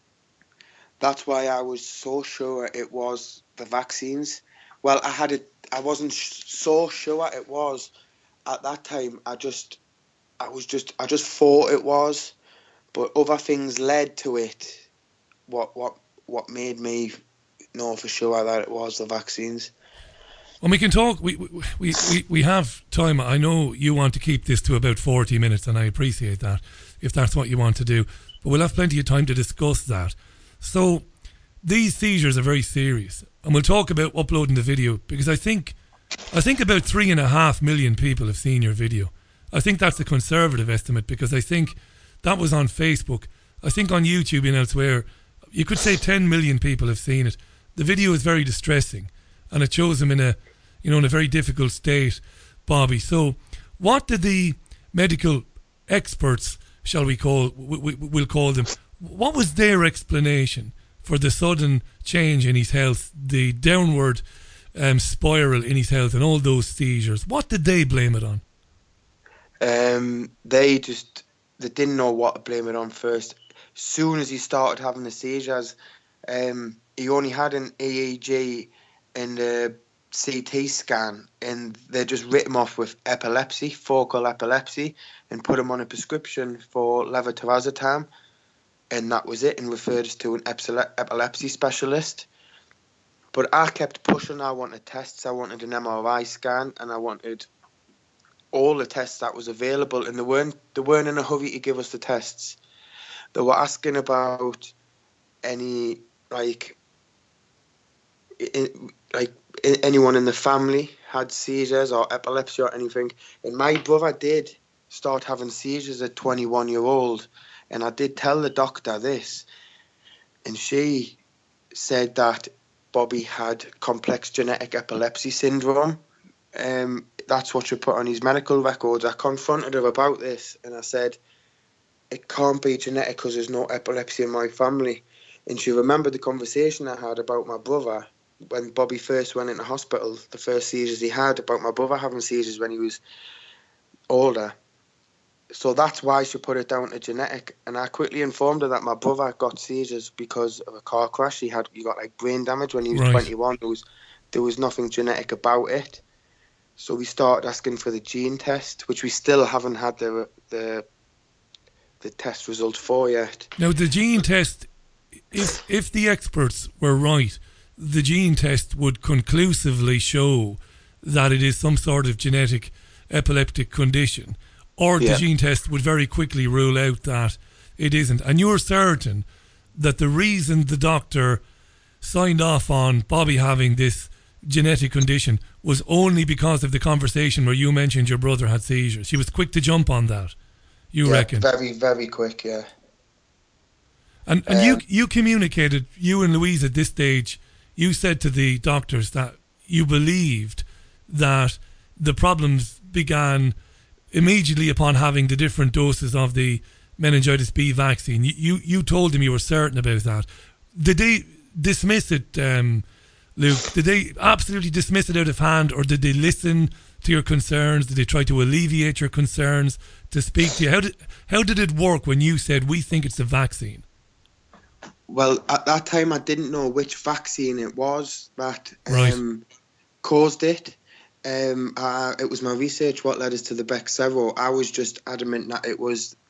That's why I was so sure it was the vaccines. Well, I had it. I wasn't sh- so sure it was at that time. I just, I was just, I just thought it was, but other things led to it. What, what, what made me know for sure that it was the vaccines. Well, we can talk. We, we we we have time. I know you want to keep this to about forty minutes, and I appreciate that if that's what you want to do. But we'll have plenty of time to discuss that. So these seizures are very serious, and we'll talk about uploading the video, because I think I think about three and a half million people have seen your video. I think that's a conservative estimate, because I think that was on Facebook. I think on YouTube and elsewhere, you could say ten million people have seen it. The video is very distressing, and it shows him in a, you know, in a very difficult state, Bobby. So, what did the medical experts, shall we call, we, we, we'll call them, what was their explanation for the sudden change in his health, the downward um, spiral in his health, and all those seizures? What did they blame it on? Um, they just they didn't know what to blame it on first. As soon as he started having the seizures, um, he only had an E E G and a C T scan, and they just writ him off with epilepsy, focal epilepsy, and put him on a prescription for levetiracetam, and that was it, and referred us to an epilepsy specialist. But I kept pushing. I wanted tests. I wanted an M R I scan, and I wanted all the tests that was available, and they weren't they weren't in a hurry to give us the tests. They were asking about any like in, like anyone in the family had seizures or epilepsy or anything. And my brother did start having seizures at twenty-one year old, and I did tell the doctor this, and she said that Bobby had complex genetic epilepsy syndrome. Um, that's what she put on his medical records. I confronted her about this, and I said, it can't be genetic because there's no epilepsy in my family. And she remembered the conversation I had about my brother when Bobby first went into hospital, the first seizures he had, about my brother having seizures when he was older. So that's why she put it down to genetic. And I quickly informed her that my brother got seizures because of a car crash. He had he got like brain damage when he was right. twenty-one. There was there was nothing genetic about it. So we started asking for the gene test, which we still haven't had the the the test result for yet. Now the gene test, if if the experts were right, the gene test would conclusively show that it is some sort of genetic epileptic condition, or yeah. the gene test would very quickly rule out that it isn't. And you're certain that the reason the doctor signed off on Bobby having this genetic condition was only because of the conversation where you mentioned your brother had seizures. She was quick to jump on that, you yeah, reckon? Very, very quick, yeah. And and um, you you communicated, you and Louise at this stage, you said to the doctors that you believed that the problems began immediately upon having the different doses of the meningitis B vaccine. You you, you told them you were certain about that. Did they dismiss it, um, Luke? Did they absolutely dismiss it out of hand, or did they listen to your concerns? Did they try to alleviate your concerns, to speak to you? How did how did it work when you said, we think it's the vaccine? Well, at that time I didn't know which vaccine it was that um, right. caused it. Um, uh, it was my research what led us to the Bexsero. I was just adamant that it was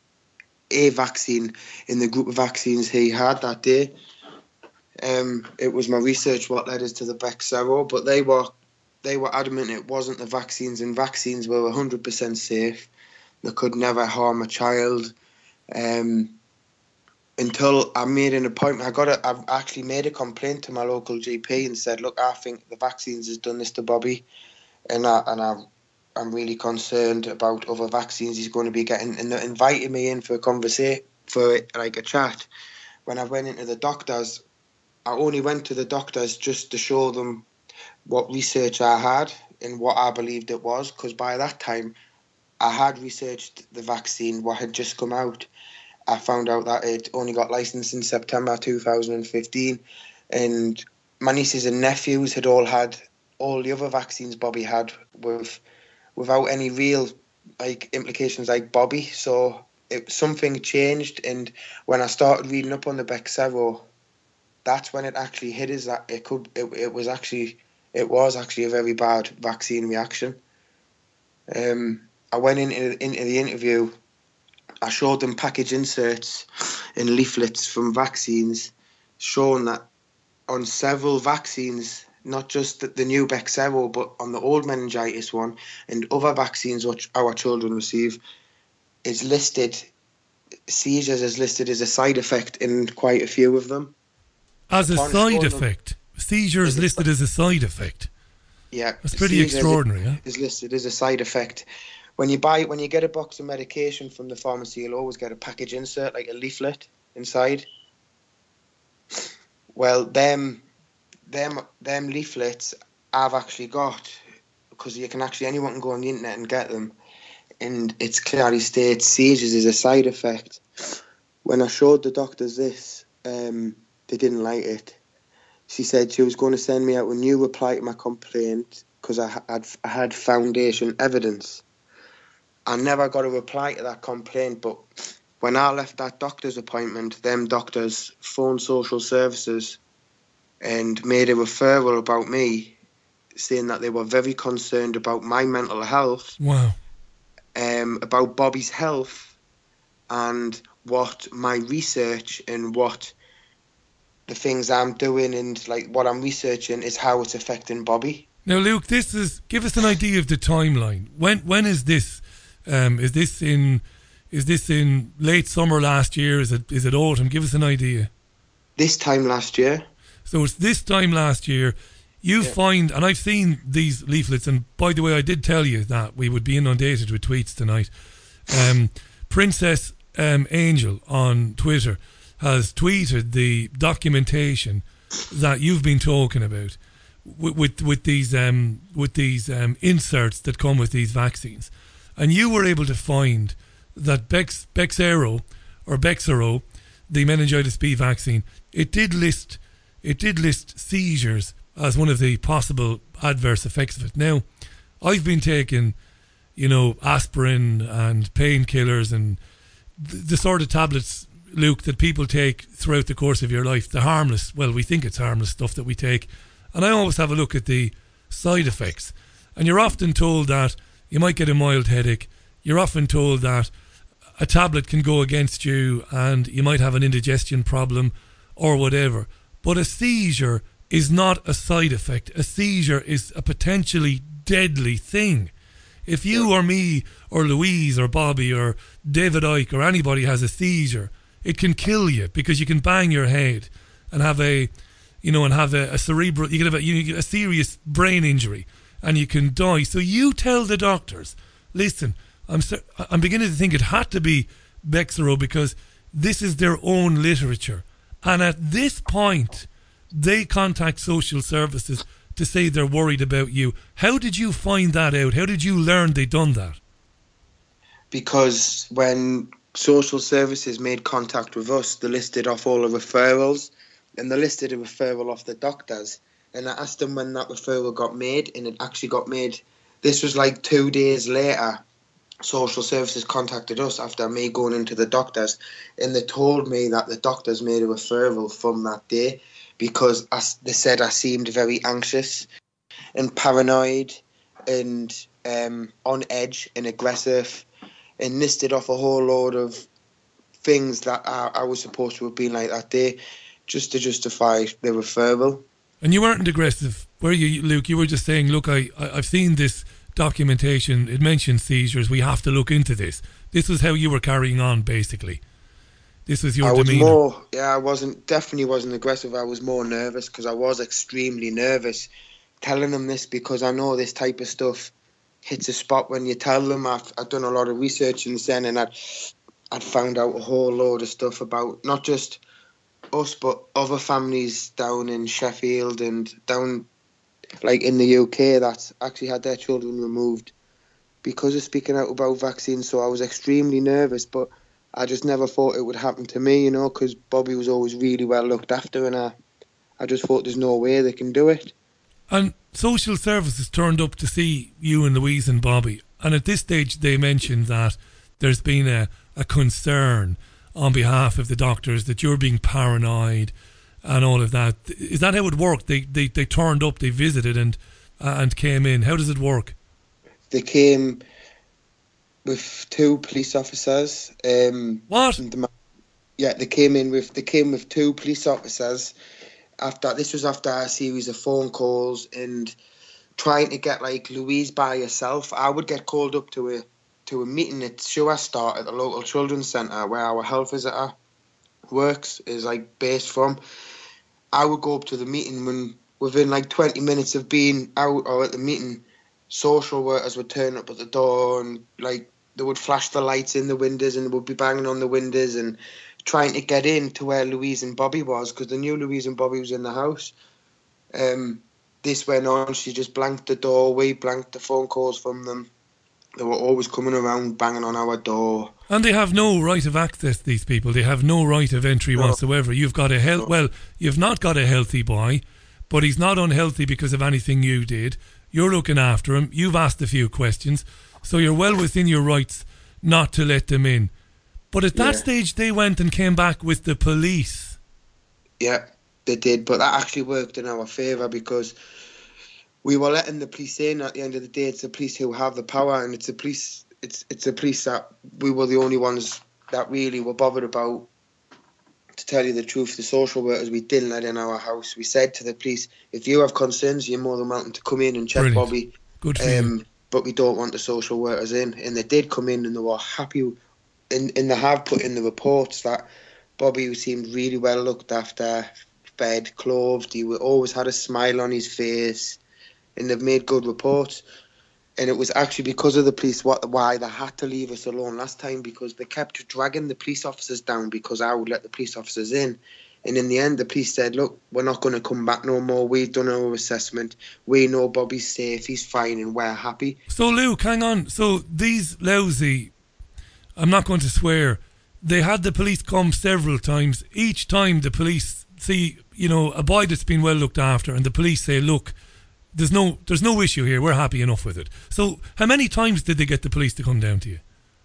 a vaccine in the group of vaccines he had that day. Um, it was my research what led us to the Bexsero, but they were they were adamant it wasn't the vaccines, and vaccines were one hundred percent safe. They could never harm a child. Um, until I made an appointment, I got a, I actually made a complaint to my local G P and said, look, I think the vaccines has done this to Bobby, and I, and I, I'm really concerned about other vaccines he's going to be getting, and they invited me in for a conversation, for like a chat. When I went into the doctors, I only went to the doctors just to show them what research I had and what I believed it was, because by that time I had researched the vaccine, what had just come out. I found out that it only got licensed in September two thousand fifteen, and my nieces and nephews had all had all the other vaccines Bobby had with without any real like implications like Bobby. So it, something changed, and when I started reading up on the Bexsero, that's when it actually hit us that it could it, it was actually it was actually a very bad vaccine reaction. Um, I went into into the interview. I showed them package inserts and leaflets from vaccines showing that on several vaccines, not just the, the new Bexsero, but on the old meningitis one and other vaccines which our children receive, is listed, seizures is listed as a side effect in quite a few of them. As a Upon side showing effect? Them, Seizures listed as a side effect? Yeah. That's pretty extraordinary, huh? Is listed as a side effect. When you buy, when you get a box of medication from the pharmacy, you'll always get a package insert, like a leaflet inside. Well, them, them, them leaflets I've actually got, because you can actually, anyone can go on the internet and get them, and it's clearly states seizures is a side effect. When I showed the doctors this, um, they didn't like it. She said she was going to send me out a new reply to my complaint because I had I had foundation evidence. I never got a reply to that complaint, but when I left that doctor's appointment, them doctors phoned social services and made a referral about me, saying that they were very concerned about my mental health, wow, um, about Bobby's health, and what my research and what the things I'm doing and like what I'm researching is how it's affecting Bobby. Now, Luke, this is give us an idea of the timeline. When when is this? Um, is this in is this in late summer last year? Is it is it autumn? Give us an idea. This time last year. So it's this time last year. You yeah. find, and I've seen these leaflets, and by the way, I did tell you that we would be inundated with tweets tonight. Um, Princess um, Angel on Twitter has tweeted the documentation that you've been talking about with with, with these um, with these um, inserts that come with these vaccines. And you were able to find that Bex, Bexsero or Bexsero, the meningitis B vaccine, it did list it did list seizures as one of the possible adverse effects of it. Now, I've been taking, you know, aspirin and painkillers and the, the sort of tablets, Luke, that people take throughout the course of your life. The harmless, well, we think it's harmless stuff that we take. And I always have a look at the side effects. And you're often told that you might get a mild headache. You're often told that a tablet can go against you and you might have an indigestion problem or whatever. But a seizure is not a side effect. A seizure is a potentially deadly thing. If you or me or Louise or Bobby or David Icke or anybody has a seizure, it can kill you because you can bang your head and have a, you know, and have a, a cerebral, you can have a, you get a serious brain injury. And you can die. So you tell the doctors, listen, I'm I'm beginning to think it had to be Bexsero because this is their own literature. And at this point, they contact social services to say they're worried about you. How did you find that out? How did you learn they'd done that? Because when social services made contact with us, they listed off all the referrals and they listed a referral off the doctors. And I asked them when that referral got made, and it actually got made. This was like two days later. Social services contacted us after me going into the doctors, and they told me that the doctors made a referral from that day because I, they said I seemed very anxious and paranoid and um, on edge and aggressive, and listed off a whole load of things that I, I was supposed to have been like that day, just to justify the referral. And you weren't aggressive, were you, Luke? You were just saying, look, I, I, I've seen this documentation, it mentions seizures, we have to look into this. This was how you were carrying on, basically. This was your I was demeanour. more, yeah, I wasn't, definitely wasn't aggressive. I was more nervous because I was extremely nervous telling them this, because I know this type of stuff hits a spot when you tell them. I've, I've done a lot of research since then, and I'd, I'd found out a whole load of stuff about not just us, but other families down in Sheffield and down, like in the U K, that actually had their children removed because of speaking out about vaccines. So I was extremely nervous, but I just never thought it would happen to me, you know, because Bobby was always really well looked after, and I, I just thought there's no way they can do it. And social services turned up to see you and Louise and Bobby, and at this stage they mentioned that there's been a, a concern on behalf of the doctors that you're being paranoid and all of that. Is that how it worked? They they, they turned up, they visited and uh, and came in. How does it work? They came with two police officers. Um, what? The, yeah, they came in with they came with two police officers. After this was after a series of phone calls and trying to get like Louise by herself. I would get called up to a to a meeting at Sure Start at the local children's centre where our health visitor works, is like based from. I would go up to the meeting when within like twenty minutes of being out or at the meeting, social workers would turn up at the door and like they would flash the lights in the windows and they would be banging on the windows and trying to get in to where Louise and Bobby was, because they knew Louise and Bobby was in the house. Um, this went on. She just blanked the door. We blanked the phone calls from them. They were always coming around, banging on our door. And they have no right of access, these people. They have no right of entry no. whatsoever. You've got a health. No. Well, you've not got a healthy boy, but he's not unhealthy because of anything you did. You're looking after him. You've asked a few questions, so you're well within your rights not to let them in. But at that yeah. stage, they went and came back with the police. Yeah, they did. But that actually worked in our favour because we were letting the police in. At the end of the day, it's the police who have the power, and it's the police. It's it's the police that we were the only ones that really were bothered about. To tell you the truth, the social workers we didn't let in our house. We said to the police, if you have concerns, you're more than welcome to come in and check Brilliant. Bobby. Good for um, you. But we don't want the social workers in. And they did come in and they were happy. And, and they have put in the reports that Bobby seemed really well looked after, fed, clothed. He always had a smile on his face. And they've made good reports. And it was actually because of the police what, why they had to leave us alone last time, because they kept dragging the police officers down because I would let the police officers in. And in the end, the police said, look, we're not going to come back no more. We've done our assessment. We know Bobby's safe, he's fine, and we're happy. So, Luke, hang on. So these lousy, I'm not going to swear, they had the police come several times. Each time the police see, you know, a boy that's been well looked after, and the police say, look, There's no there's no issue here. We're happy enough with it. So how many times did they get the police to come down to you?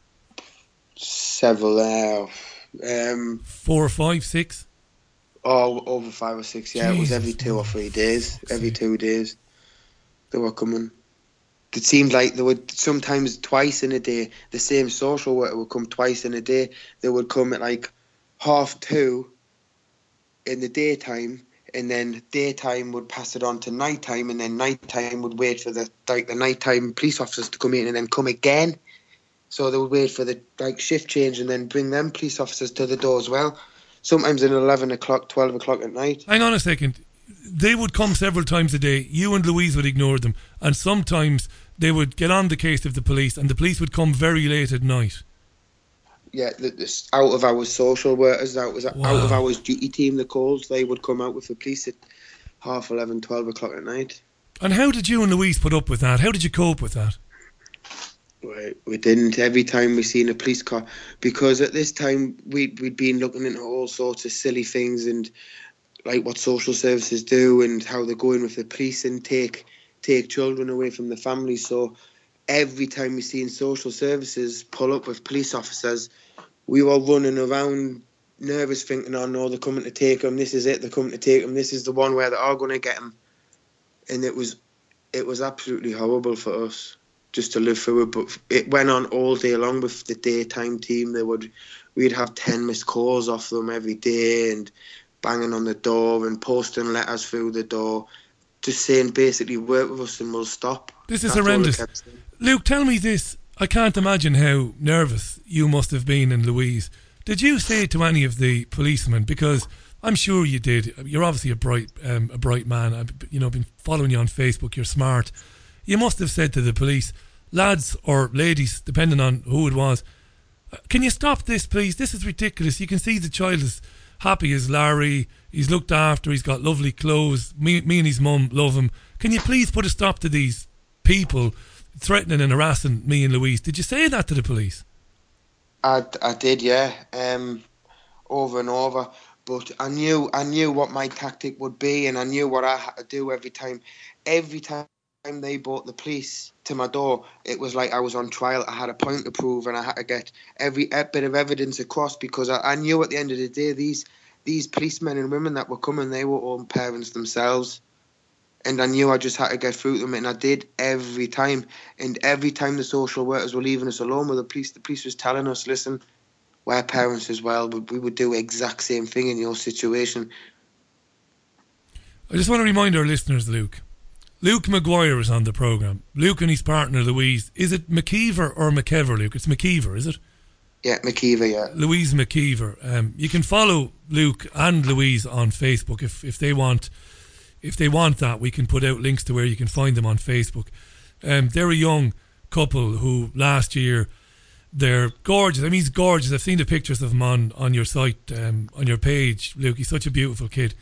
Several. Uh, um, Four or five, six? Oh, over five or six, yeah. Jesus. It was every two or three days. Every two days they were coming. It seemed like they would sometimes twice in a day. The same social worker would come twice in a day. They would come at like half two in the daytime, and then daytime would pass it on to nighttime, and then nighttime would wait for the like the nighttime police officers to come in and then come again. So they would wait for the like shift change and then bring them police officers to the door as well. Sometimes at eleven o'clock, twelve o'clock at night. Hang on a second. They would come several times a day. You and Louise would ignore them, and sometimes they would get on the case of the police, and the police would come very late at night. Yeah, the, the out of our social workers, out, was, wow. out of our duty team, the calls, they would come out with the police at half eleven, twelve o'clock at night. And how did you and Louise put up with that? How did you cope with that? We, we didn't. Every time we seen a police car, because at this time we'd, we'd been looking into all sorts of silly things and like what social services do and how they go in with the police and take take children away from the families. So every time we seen social services pull up with police officers, we were running around nervous thinking, oh no, they're coming to take them, this is it, they're coming to take them, this is the one where they are going to get them. And it was it was absolutely horrible for us just to live through it. But it went on all day long with the daytime team. They would, we'd have ten missed calls off them every day, and banging on the door and posting letters through the door, just saying basically work with us and we'll stop. This is That's horrendous. Luke, tell me this. I can't imagine how nervous you must have been, and Louise. Did you say to any of the policemen, because I'm sure you did, you're obviously a bright um, a bright man, I've you know, been following you on Facebook, you're smart. You must have said to the police, lads or ladies, depending on who it was, can you stop this, please? This is ridiculous. You can see the child is happy as Larry. He's looked after. He's got lovely clothes. Me, me and his mum love him. Can you please put a stop to these people threatening and harassing me and Louise? Did you say that to the police? I, I did, yeah, um, over and over. But I knew I knew what my tactic would be, and I knew what I had to do every time. Every time they brought the police to my door, it was like I was on trial. I had a point to prove, and I had to get every bit of evidence across, because I, I knew at the end of the day, these these policemen and women that were coming, they were all parents themselves. And I knew I just had to get through them, and I did every time. And every time the social workers were leaving us alone with the police, the police was telling us, listen, we're parents as well, but we would do the exact same thing in your situation. I just want to remind our listeners, Luke. Luke Maguire is on the programme. Luke and his partner, Louise. Is it McKeever or McKever, Luke? It's McKeever, is it? Yeah, McKeever, yeah. Louise McKeever. Um, you can follow Luke and Louise on Facebook if, if they want... If they want that, we can put out links to where you can find them on Facebook. Um, they're a young couple who last year, they're gorgeous. I mean, he's gorgeous. I've seen the pictures of him on, on your site, um, on your page, Luke. He's such a beautiful kid.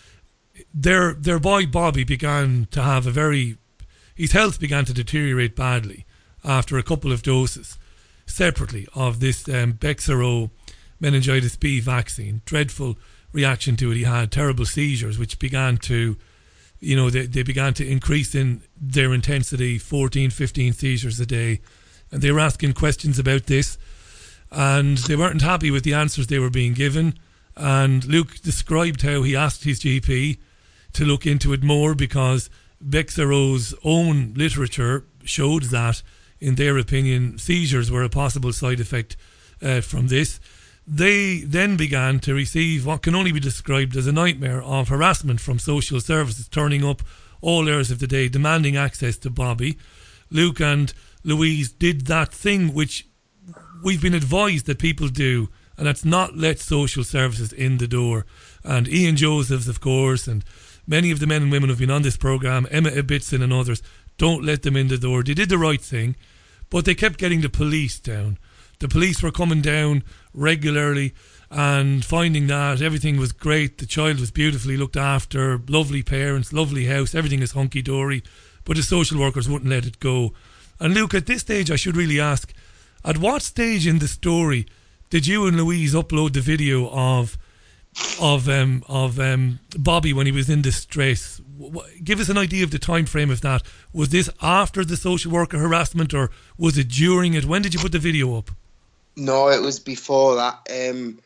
Their their boy Bobby began to have a very... His health began to deteriorate badly after a couple of doses separately of this um, Bexarow meningitis B vaccine. Dreadful reaction to it. He had terrible seizures, which began to... You know, they, they began to increase in their intensity, fourteen, fifteen seizures a day. And they were asking questions about this. And they weren't happy with the answers they were being given. And Luke described how he asked his G P to look into it more, because Bexarow's own literature showed that, in their opinion, seizures were a possible side effect uh, from this. They then began to receive what can only be described as a nightmare of harassment from social services, turning up all hours of the day, demanding access to Bobby. Luke and Louise did that thing which we've been advised that people do, and that's not let social services in the door. And Ian Josephs, of course, and many of the men and women who've been on this programme, Emma Ibbotson and others, don't let them in the door. They did the right thing, but they kept getting the police down. The police were coming down regularly and finding that everything was great. The child was beautifully looked after, lovely parents, lovely house, everything is hunky-dory, but the social workers wouldn't let it go. And Luke, at this stage I should really ask, at what stage in the story did you and Louise upload the video of of um, of um, Bobby when he was in distress? Give us an idea of the time frame of that. Was this after the social worker harassment, or was it during it? When did you put the video up? No, it was before that. Um,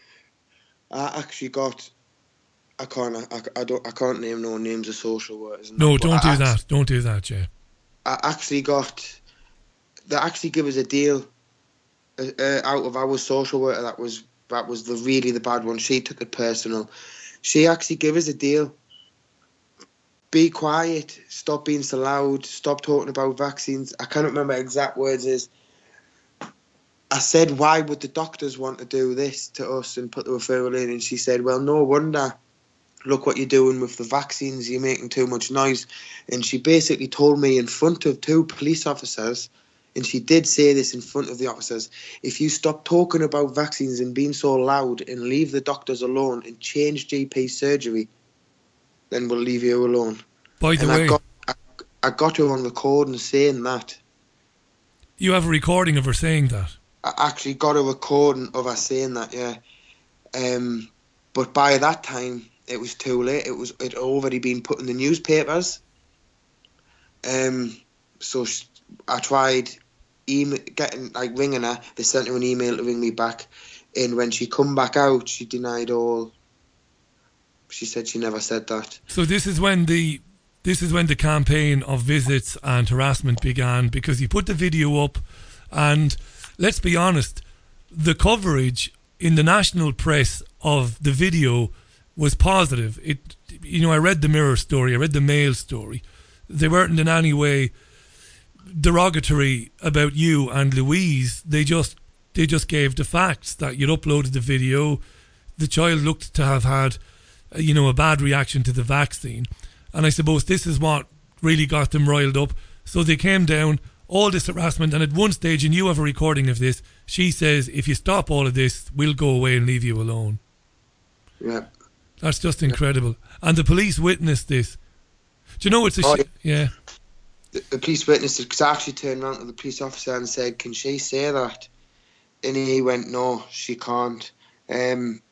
I actually got. I can't. I, I don't. I can't name no names of social workers. No, that, don't do I that. Actually, don't do that, Jay. I actually got. They actually give us a deal. Uh, out of our social worker, that was that was the really the bad one. She took it personal. She actually gave us a deal. Be quiet. Stop being so loud. Stop talking about vaccines. I can't remember exact words. Is I said, why would the doctors want to do this to us and put the referral in? And she said, well, no wonder. Look what you're doing with the vaccines. You're making too much noise. And she basically told me in front of two police officers, and she did say this in front of the officers, if you stop talking about vaccines and being so loud and leave the doctors alone and change G P surgery, then we'll leave you alone. By the and way... I got, I, I got her on recording saying that. You have a recording of her saying that? I actually got a recording of her saying that, yeah. Um, but by that time, it was too late. It was it already been put in the newspapers. Um, so she, I tried email, getting like ringing her. They sent her an email to ring me back, and when she come back out, she denied all. She said she never said that. So this is when the this is when the campaign of visits and harassment began, because he put the video up, and let's be honest, the coverage in the national press of the video was positive. It, you know, I read the Mirror story, I read the Mail story. They weren't in any way derogatory about you and Louise. They just they just gave the facts that you'd uploaded the video. The child looked to have had, you know, a bad reaction to the vaccine. And I suppose this is what really got them riled up. So they came down, all this harassment, and at one stage, and you have a recording of this, she says, if you stop all of this, we'll go away and leave you alone. Yeah. That's just incredible. And the police witnessed this. Do you know it's a... Oh, sh- yeah. The, the police witnessed it, because I actually turned around to the police officer and said, can she say that? And he went, no, she can't. Um,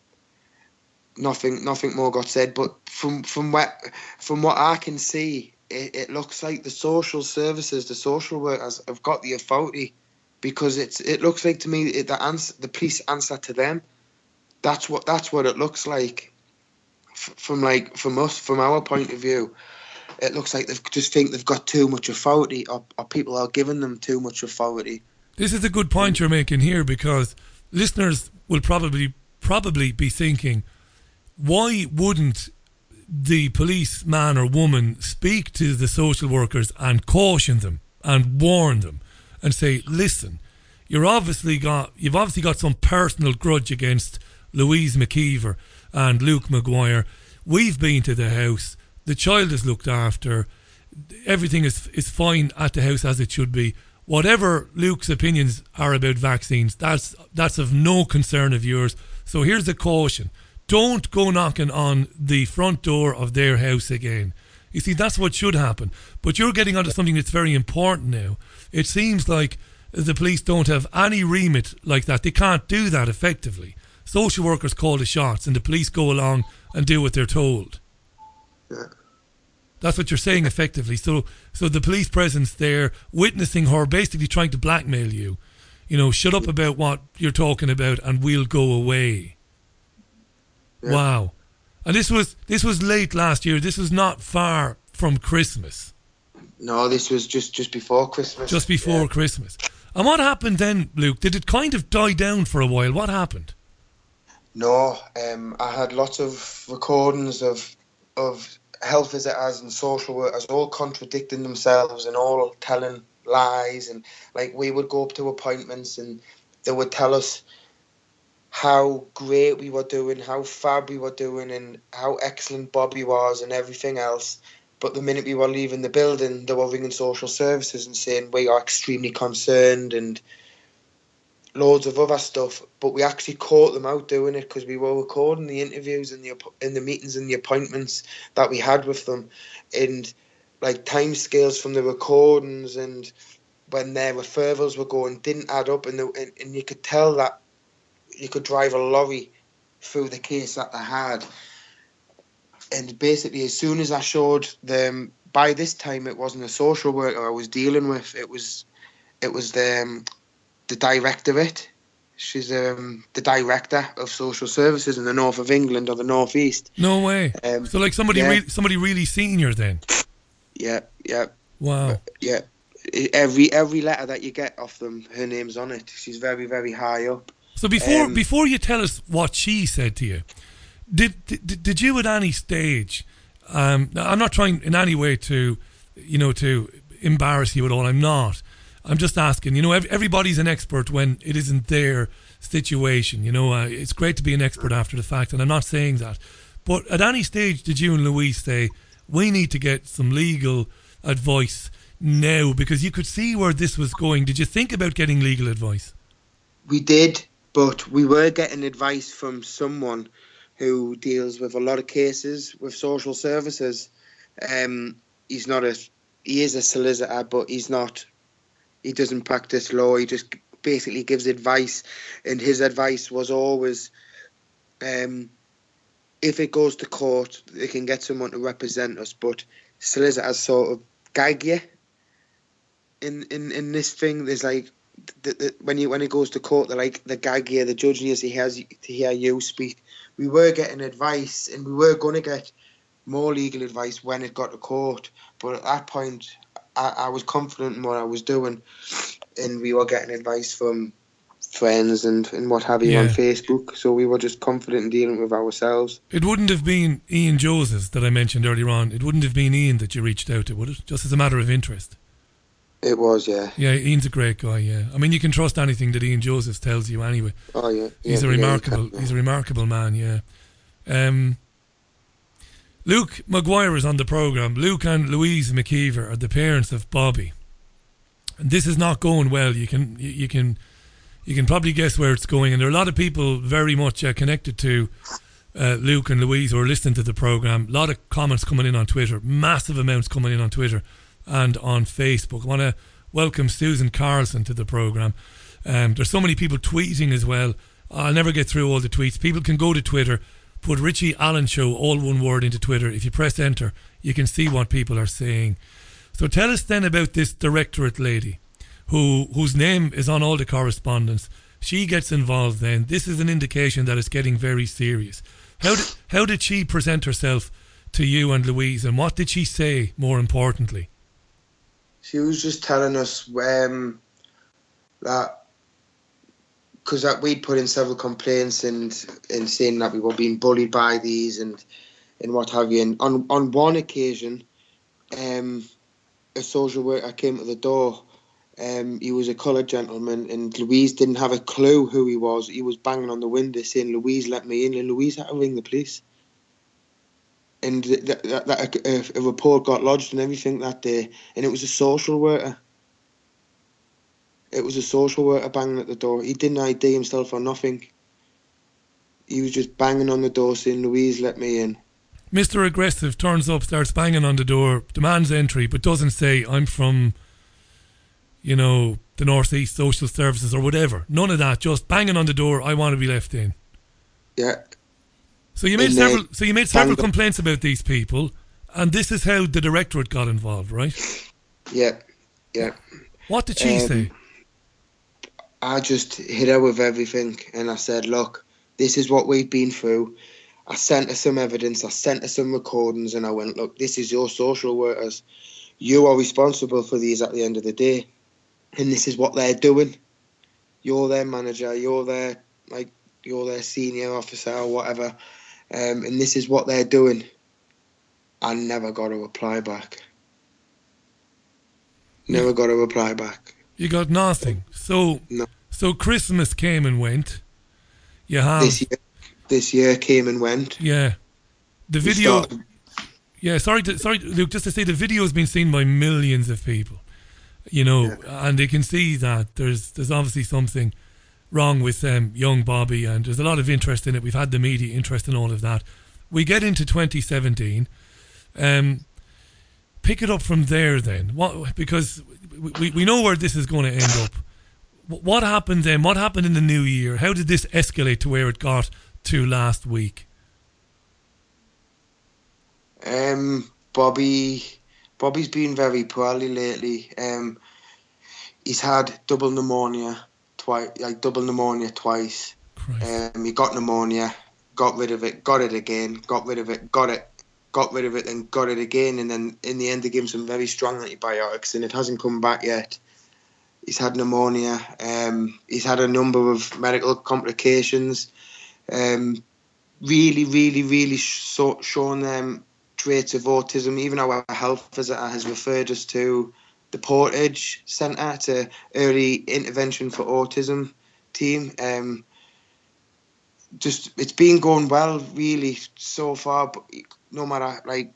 nothing nothing more got said. But from from what, from what I can see, it, it looks like the social services, the social workers have got the authority, because it's it looks like to me it, the answer, the police answer to them. That's what that's what it looks like. F- from like from us, from our point of view, it looks like they just think they've got too much authority, or, or people are giving them too much authority. This is a good point you're making here, because listeners will probably probably be thinking, why wouldn't the policeman or woman speak to the social workers and caution them and warn them and say, listen, you're obviously got you've obviously got some personal grudge against Louise McKeever and Luke Maguire. We've been to the house. The child is looked after. Everything is is fine at the house as it should be. Whatever Luke's opinions are about vaccines, that's that's of no concern of yours. So here's a caution. Don't go knocking on the front door of their house again. You see, that's what should happen. But you're getting onto something that's very important now. It seems like the police don't have any remit like that. They can't do that effectively. Social workers call the shots and the police go along and do what they're told. Yeah. That's what you're saying effectively. So so the police presence there, witnessing her, basically trying to blackmail you. You know, shut up about what you're talking about and we'll go away. Yeah. Wow. And this was this was late last year. This was not far from Christmas. No, this was just, just before Christmas. Just before yeah. Christmas. And what happened then, Luke? Did it kind of die down for a while? What happened? No, um, I had lots of recordings of of health visitors and social workers all contradicting themselves and all telling lies. And like, we would go up to appointments and they would tell us how great we were doing, how fab we were doing, and how excellent Bobby was and everything else. But the minute we were leaving the building, they were ringing social services and saying we are extremely concerned and loads of other stuff. But we actually caught them out doing it, because we were recording the interviews and the in the meetings and the appointments that we had with them, and like time scales from the recordings and when their referrals were going didn't add up, and, the, and and you could tell that you could drive a lorry through the case that they had. And basically, as soon as I showed them, by this time it wasn't a social worker I was dealing with, it was it was the um, the directorate. She's um, the director of social services in the north of England or the north east. No way. Um, so like somebody yeah. re- somebody really senior then. Yeah, yeah. Wow. Yeah. Every every letter that you get off them, her name's on it. She's very, very high up. So before um, before you tell us what she said to you, did did, did you at any stage? Um, I'm not trying in any way to, you know, to embarrass you at all. I'm not. I'm just asking. You know, everybody's an expert when it isn't their situation. You know, uh, it's great to be an expert after the fact, and I'm not saying that. But at any stage, did you and Louise say we need to get some legal advice now, because you could see where this was going? Did you think about getting legal advice? We did, but we were getting advice from someone who deals with a lot of cases with social services. Um, he's not a, he is a solicitor, but he's not, he doesn't practice law. He just basically gives advice, and his advice was always, um, if it goes to court, they can get someone to represent us, but solicitors sort of gag you. In, in, in this thing, there's like, the, the, when you when it goes to court, they're like, the gag you, the judge needs to hear, to hear you speak. We were getting advice, and we were going to get more legal advice when it got to court. But at that point, I, I was confident in what I was doing, and we were getting advice from friends and, and what have you Yeah. on Facebook. So we were just confident in dealing with ourselves. It wouldn't have been Ian Joseph that I mentioned earlier on. It wouldn't have been Ian that you reached out to, would it? Just as a matter of interest. It was, yeah. Yeah, Ian's a great guy, yeah. I mean, you can trust anything that Ian Joseph tells you anyway. Oh, yeah. He's yeah, a yeah, remarkable, you can, yeah. he's a remarkable man, yeah. Um, Luke Maguire is on the programme. Luke and Louise McKeever are the parents of Bobby. And this is not going well. You can, you, you can, you can probably guess where it's going. And there are a lot of people very much uh, connected to uh, Luke and Louise who are listening to the programme. A lot of comments coming in on Twitter, massive amounts coming in on Twitter and on Facebook. I want to welcome Susan Carlson to the programme. Um, there's so many people tweeting as well. I'll never get through all the tweets. People can go to Twitter, put Richie Allen Show, all one word, into Twitter. If you press enter, you can see what people are saying. So tell us then about this directorate lady who whose name is on all the correspondence. She gets involved then. This is an indication that it's getting very serious. How did, how did she present herself to you and Louise, and what did she say, more importantly? She was just telling us um, that because that we'd put in several complaints and, and saying that we were being bullied by these and and what have you. And on, on one occasion, um, a social worker came to the door. Um, he was a coloured gentleman, and Louise didn't have a clue who he was. He was banging on the window saying, "Louise, let me in," and Louise had to ring the police. And that, that, that a, a report got lodged and everything that day, and it was a social worker. It was a social worker banging at the door. He didn't I D himself or nothing. He was just banging on the door saying, "Louise, let me in." Mister Aggressive turns up, starts banging on the door, demands entry, but doesn't say, "I'm from, you know, the North East Social Services," or whatever. None of that. Just banging on the door, "I want to be left in." Yeah. So you made And, several. uh, So you made several banged- complaints about these people, and this is how the directorate got involved, right? Yeah, yeah. What did she Um, say? I just hit her with everything, and I said, "Look, this is what we've been through." I sent her some evidence, I sent her some recordings, and I went, "Look, this is your social workers. You are responsible for these at the end of the day, and this is what they're doing. You're their manager, you're their like, you're their senior officer or whatever, um, and this is what they're doing." I never got a reply back. Never got a reply back. You got nothing. So, No. so Christmas came and went. You have This year, this year came and went. yeah. The We video. started- Yeah, sorry, to, sorry, Luke. Just to say, the video has been seen by millions of people. You know, and they can see that there's there's obviously something wrong with um, young Bobby, and there's a lot of interest in it. We've had the media interest in all of that. We get into twenty seventeen. Um, pick it up from there then. What, because we, we know where this is going to end up. Wh- What happened then? What happened in the new year? How did this escalate to where it got to last week? Um, Bobby, Bobby's been very poorly lately. Um, he's had double pneumonia twice, like double pneumonia twice. Um, he got pneumonia, got rid of it, got it again, got rid of it, got it, got rid of it, and got it again. And then in the end, they gave him some very strong antibiotics, and it hasn't come back yet. He's had pneumonia. Um, he's had a number of medical complications. Um, really, really, really so, shown them traits of autism. Even our health visitor has referred us to the Portage Centre, to early intervention for autism team. Um, just it's been going well, really, so far. But no matter, like,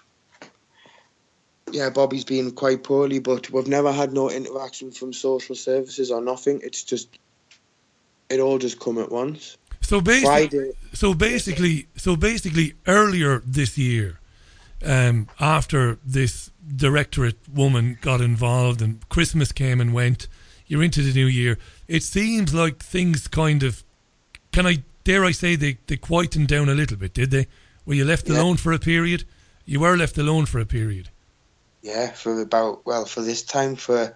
yeah, Bobby's been quite poorly, but we've never had no interaction from social services or nothing. It's just, it all just come at once. So basically, Friday. so basically, so basically, earlier this year, um, after this directorate woman got involved and Christmas came and went, you're into the new year. It seems like things kind of, can I dare I say, they they quietened down a little bit, did they? Were you left Yeah. alone for a period? You were left alone for a period. Yeah, for about, well, for this time, for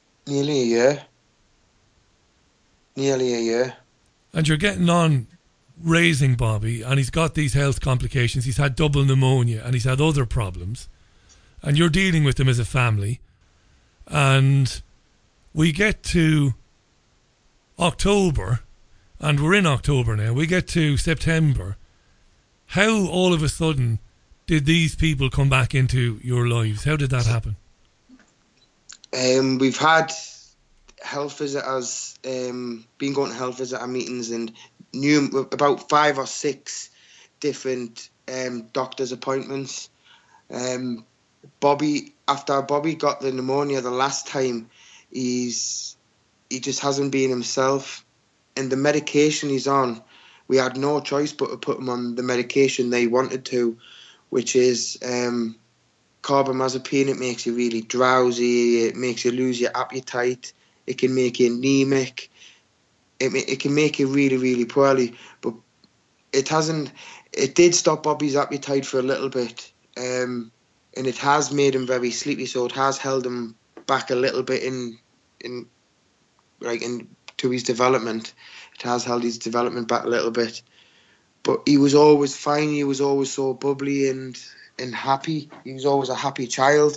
nearly a year. Nearly a year. And you're getting on raising Bobby, and he's got these health complications. He's had double pneumonia, and he's had other problems, and you're dealing with him as a family. And we get to October, and we're in October now. We get to September. How all of a sudden did these people come back into your lives? How did that happen? Um, we've had health visitors, um, been going to health visitor meetings, and new about five or six different um, doctor's appointments. Um, Bobby, after Bobby got the pneumonia the last time, he's he just hasn't been himself, and the medication he's on, we had no choice but to put him on the medication they wanted to, which is um, carbamazepine. It makes you really drowsy. It makes you lose your appetite. It can make you anemic. It it can make you really, really poorly. But it hasn't. It did stop Bobby's appetite for a little bit, um, and it has made him very sleepy. So it has held him back a little bit in in like in to his development. It has held his development back a little bit. But he was always fine. He was always so bubbly and and happy. He was always a happy child.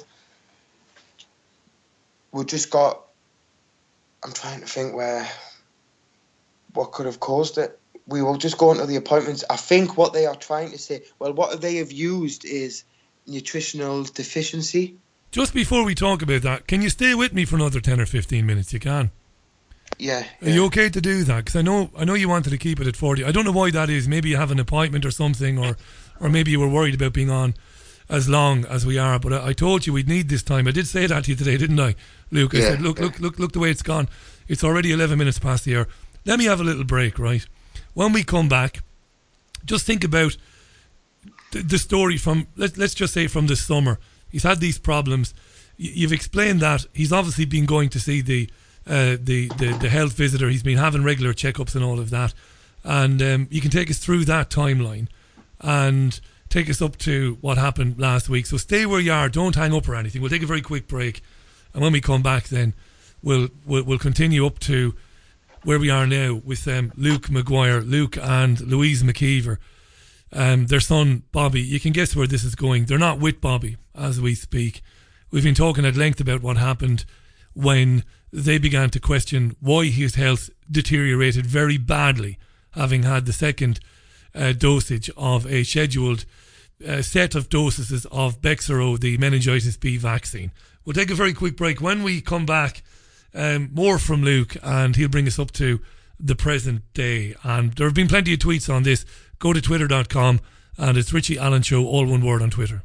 We just got. I'm trying to think where. What could have caused it? We were just going to the appointments. I think what they are trying to say, well, what they have used is nutritional deficiency. Just before we talk about that, can you stay with me for another ten or fifteen minutes? You can. Yeah. Are you okay to do that? Because I know, I know you wanted to keep it at forty. I don't know why that is. Maybe you have an appointment or something, or, or maybe you were worried about being on as long as we are. But I, I told you we'd need this time. I did say that to you today, didn't I, Luke? I yeah, said, look, yeah. look, look, look the way it's gone. It's already eleven minutes past the hour. Let me have a little break, right? When we come back, just think about the, the story from, let, let's just say from this summer. He's had these problems. Y- you've explained that. He's obviously been going to see the, uh, the, the, the health visitor. He's been having regular checkups and all of that. And um, you can take us through that timeline and take us up to what happened last week. So stay where you are. Don't hang up or anything. We'll take a very quick break. And when we come back then, we'll, we'll, we'll continue up to where we are now with um, Luke Maguire, Luke and Louise McKeever, um, their son Bobby. You can guess where this is going. They're not with Bobby as we speak. We've been talking at length about what happened when they began to question why his health deteriorated very badly, having had the second uh, dosage of a scheduled uh, set of doses of Bexaro, the meningitis B vaccine. We'll take a very quick break. When we come back, Um, more from Luke, and he'll bring us up to the present day. And there have been plenty of tweets on this. Go to twitter dot com, and it's Richie Allen Show, all one word on Twitter.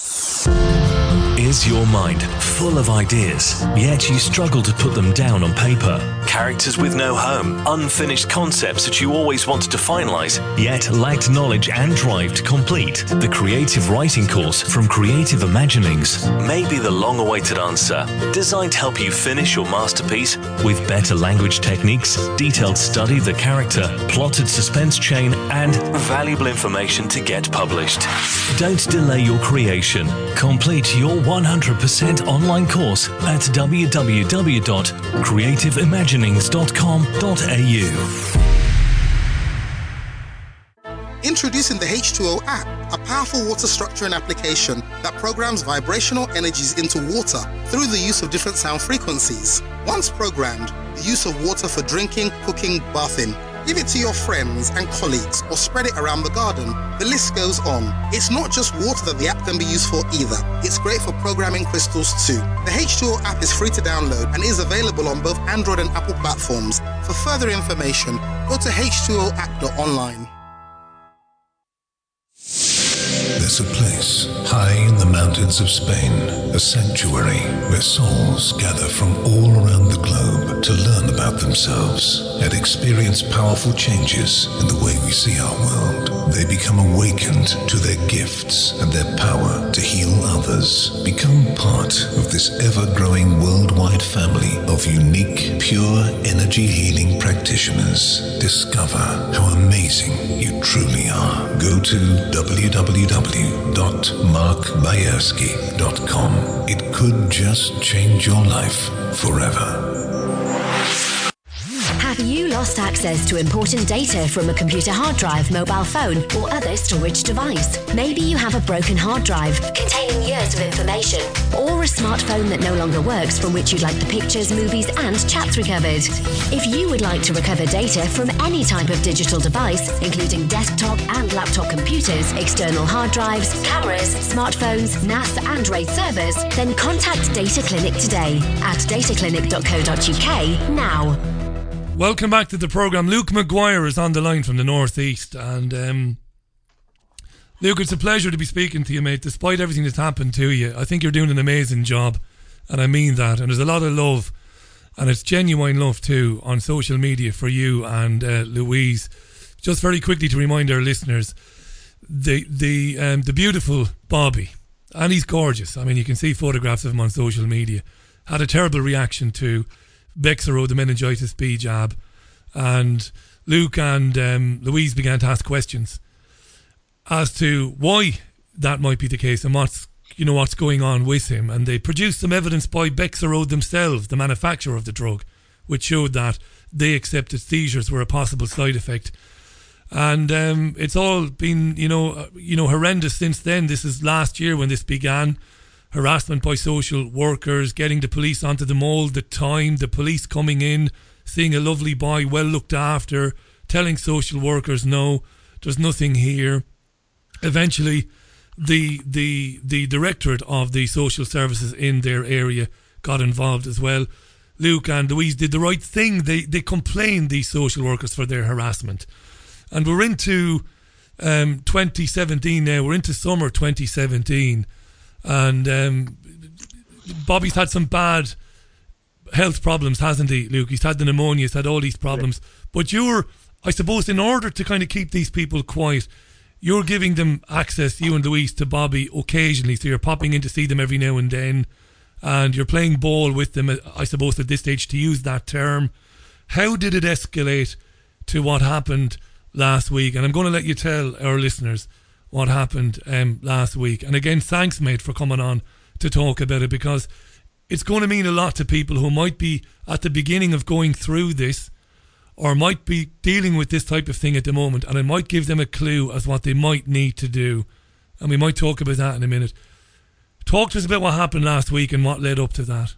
Is your mind full of ideas, yet you struggle to put them down on paper? Characters with no home, unfinished concepts that you always wanted to finalise, yet lacked knowledge and drive to complete? The creative writing course from Creative Imaginings may be the long-awaited answer. Designed to help you finish your masterpiece with better language techniques, detailed study of the character, plotted suspense chain, and valuable information to get published. Don't delay your creation. Complete your one hundred percent online course at w w w dot creative imaginings dot com dot a u. Introducing the H two O app, a powerful water structure and application that programs vibrational energies into water through the use of different sound frequencies. Once programmed, the use of water for drinking, cooking, bathing. Give it to your friends and colleagues or spread it around the garden. The list goes on. It's not just water that the app can be used for either. It's great for programming crystals too. The H two O app is free to download and is available on both Android and Apple platforms. For further information, go to h two o app dot online. There's a place high in the mountains of Spain, a sanctuary where souls gather from all around the globe to learn about themselves and experience powerful changes in the way we see our world. They become awakened to their gifts and their power to heal others. Become part of this ever-growing worldwide family of unique, pure energy healing practitioners. Discover how amazing you truly are. Go to w w w dot mark bayersky dot com. It could just change your life forever. Have you lost access to important data from a computer hard drive, mobile phone, or other storage device? Maybe you have a broken hard drive containing years of information, or a smartphone that no longer works from which you'd like the pictures, movies, and chats recovered. If you would like to recover data from any type of digital device, including desktop and laptop computers, external hard drives, cameras, smartphones, N A S, and RAID servers, then contact Data Clinic today at data clinic dot co dot uk now. Welcome back to the programme. Luke Maguire is on the line from the northeast, and um, Luke, it's a pleasure to be speaking to you, mate. Despite everything that's happened to you, I think you're doing an amazing job, and I mean that. And there's a lot of love, and it's genuine love too, on social media for you and uh, Louise. Just very quickly to remind our listeners, the the um, the beautiful Bobby, and he's gorgeous. I mean, you can see photographs of him on social media. Had a terrible reaction to Bexarow, the meningitis B jab, and Luke and um, Louise began to ask questions as to why that might be the case and what's you know what's going on with him. And they produced some evidence by Bexarow themselves, the manufacturer of the drug, which showed that they accepted seizures were a possible side effect. And um, it's all been you know uh, you know horrendous since then. This is last year when this began. Harassment by social workers, getting the police onto them all the time, the police coming in, seeing a lovely boy well looked after, telling social workers, no, there's nothing here. Eventually, the the the directorate of the social services in their area got involved as well. Luke and Louise did the right thing. They they complained, these social workers, for their harassment. And we're into um, twenty seventeen now. We're into summer twenty seventeen. And um, Bobby's had some bad health problems, hasn't he, Luke? He's had the pneumonia, he's had all these problems. Yeah. But you're, I suppose, in order to kind of keep these people quiet, you're giving them access, you and Louise, to Bobby occasionally. So you're popping in to see them every now and then, and you're playing ball with them, I suppose, at this stage, to use that term. How did it escalate to what happened last week? And I'm going to let you tell our listeners what happened um, last week. And again, thanks, mate, for coming on to talk about it, because it's going to mean a lot to people who might be at the beginning of going through this, or might be dealing with this type of thing at the moment, and it might give them a clue as what they might need to do. And we might talk about that in a minute. Talk to us about what happened last week and what led up to that.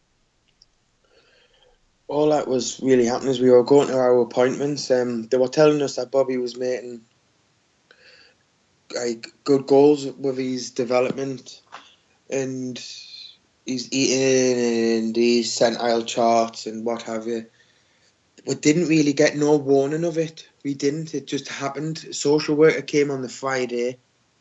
All that was really happening is we were going to our appointments. Um, they were telling us that Bobby was making like good goals with his development, and he's eating and he's centile charts and what have you. We didn't really get no warning of it. We didn't. It just happened. A social worker came on the Friday.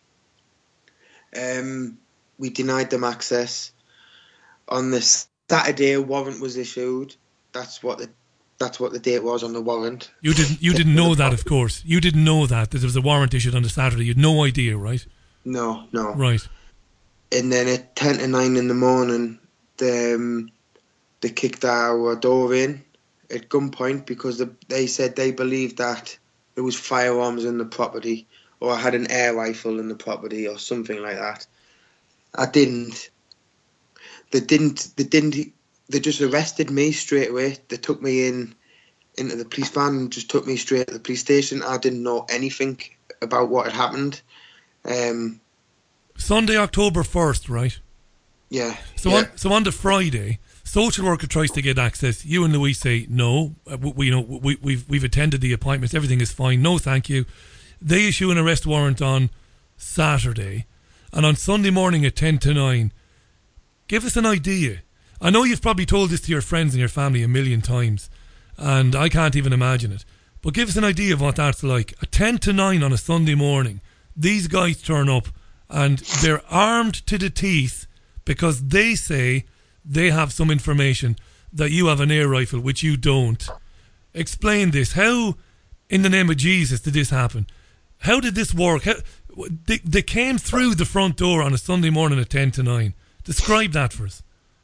Um, we denied them access. On the Saturday, a warrant was issued. That's what the That's what the date was on the warrant. You didn't you didn't know that, of course. You didn't know that, that there was a warrant issued on the Saturday. You had no idea, right? No, no. Right. And then at ten to nine in the morning, they, um, they kicked our door in at gunpoint because the, they said they believed that there was firearms in the property, or I had an air rifle in the property or something like that. I didn't. They didn't. They didn't. They just arrested me straight away. They took me in into the police van and just took me straight to the police station. I didn't know anything about what had happened. Um, Sunday, October first, right? Yeah. So yeah. on so on the Friday, social worker tries to get access. You and Louise say no. We, we you know we we've we've attended the appointments. Everything is fine. No, thank you. They issue an arrest warrant on Saturday, and on Sunday morning at ten to nine. Give us an idea. I know you've probably told this to your friends and your family a million times, and I can't even imagine it. But give us an idea of what that's like. At ten to nine on a Sunday morning, these guys turn up and they're armed to the teeth because they say they have some information that you have an air rifle, which you don't. Explain this. How, in the name of Jesus, did this happen? How did this work? How, they, they came through the front door on a Sunday morning at ten to nine. Describe that for us.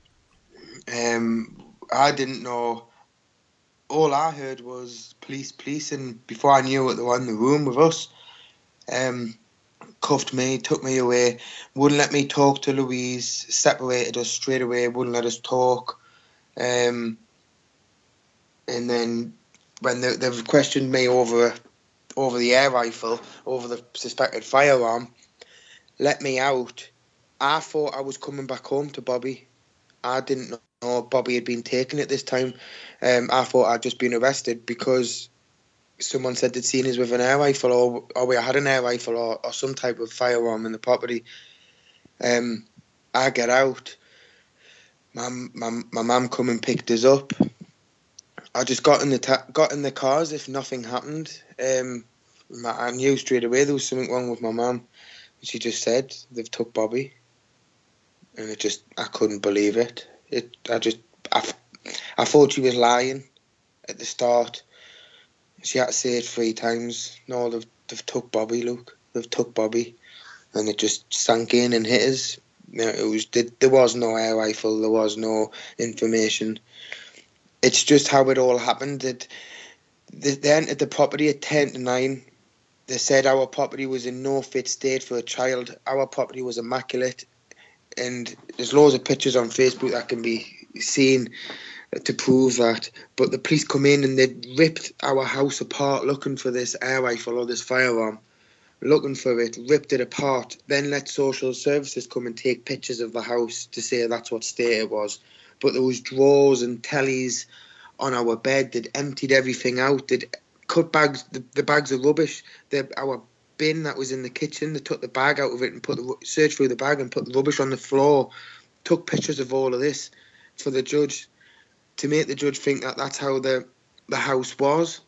Um, I didn't know. All I heard was police, police, and before I knew it, they were in the room with us. Um, cuffed me, took me away, wouldn't let me talk to Louise, separated us straight away, wouldn't let us talk. Um, and then when they, they've questioned me over over the air rifle, over the suspected firearm, let me out. I thought I was coming back home to Bobby. I didn't know Bobby had been taken at this time. Um, I thought I'd just been arrested because someone said they'd seen us with an air rifle, or, or we had an air rifle, or, or some type of firearm in the property. Um, I get out. My my my mum come and picked us up. I just got in the ta- got in the car as if nothing happened. Um, my, I knew straight away there was something wrong with my mum. She just said they've took Bobby, and it just I couldn't believe it. It I just I, I thought she was lying at the start. She had to say it three times. No, they've they've took Bobby, Luke. They've took Bobby, and it just sank in and hit us. You know, it was there was no air rifle. There was no information. It's just how it all happened. It, they, they entered the property at ten to nine. They said our property was in no fit state for a child. Our property was immaculate. And there's loads of pictures on Facebook that can be seen to prove that. But the police come in and they ripped our house apart looking for this air rifle or this firearm. Looking for it, ripped it apart. Then let social services come and take pictures of the house to say that's what state it was. But there was drawers and tellies on our bed. They'd emptied everything out. They'd cut bags, the, the bags of rubbish. The, our bin that was in the kitchen, they took the bag out of it and put the searched through the bag and put the rubbish on the floor. Took pictures of all of this for the judge to make the judge think that that's how the the house was.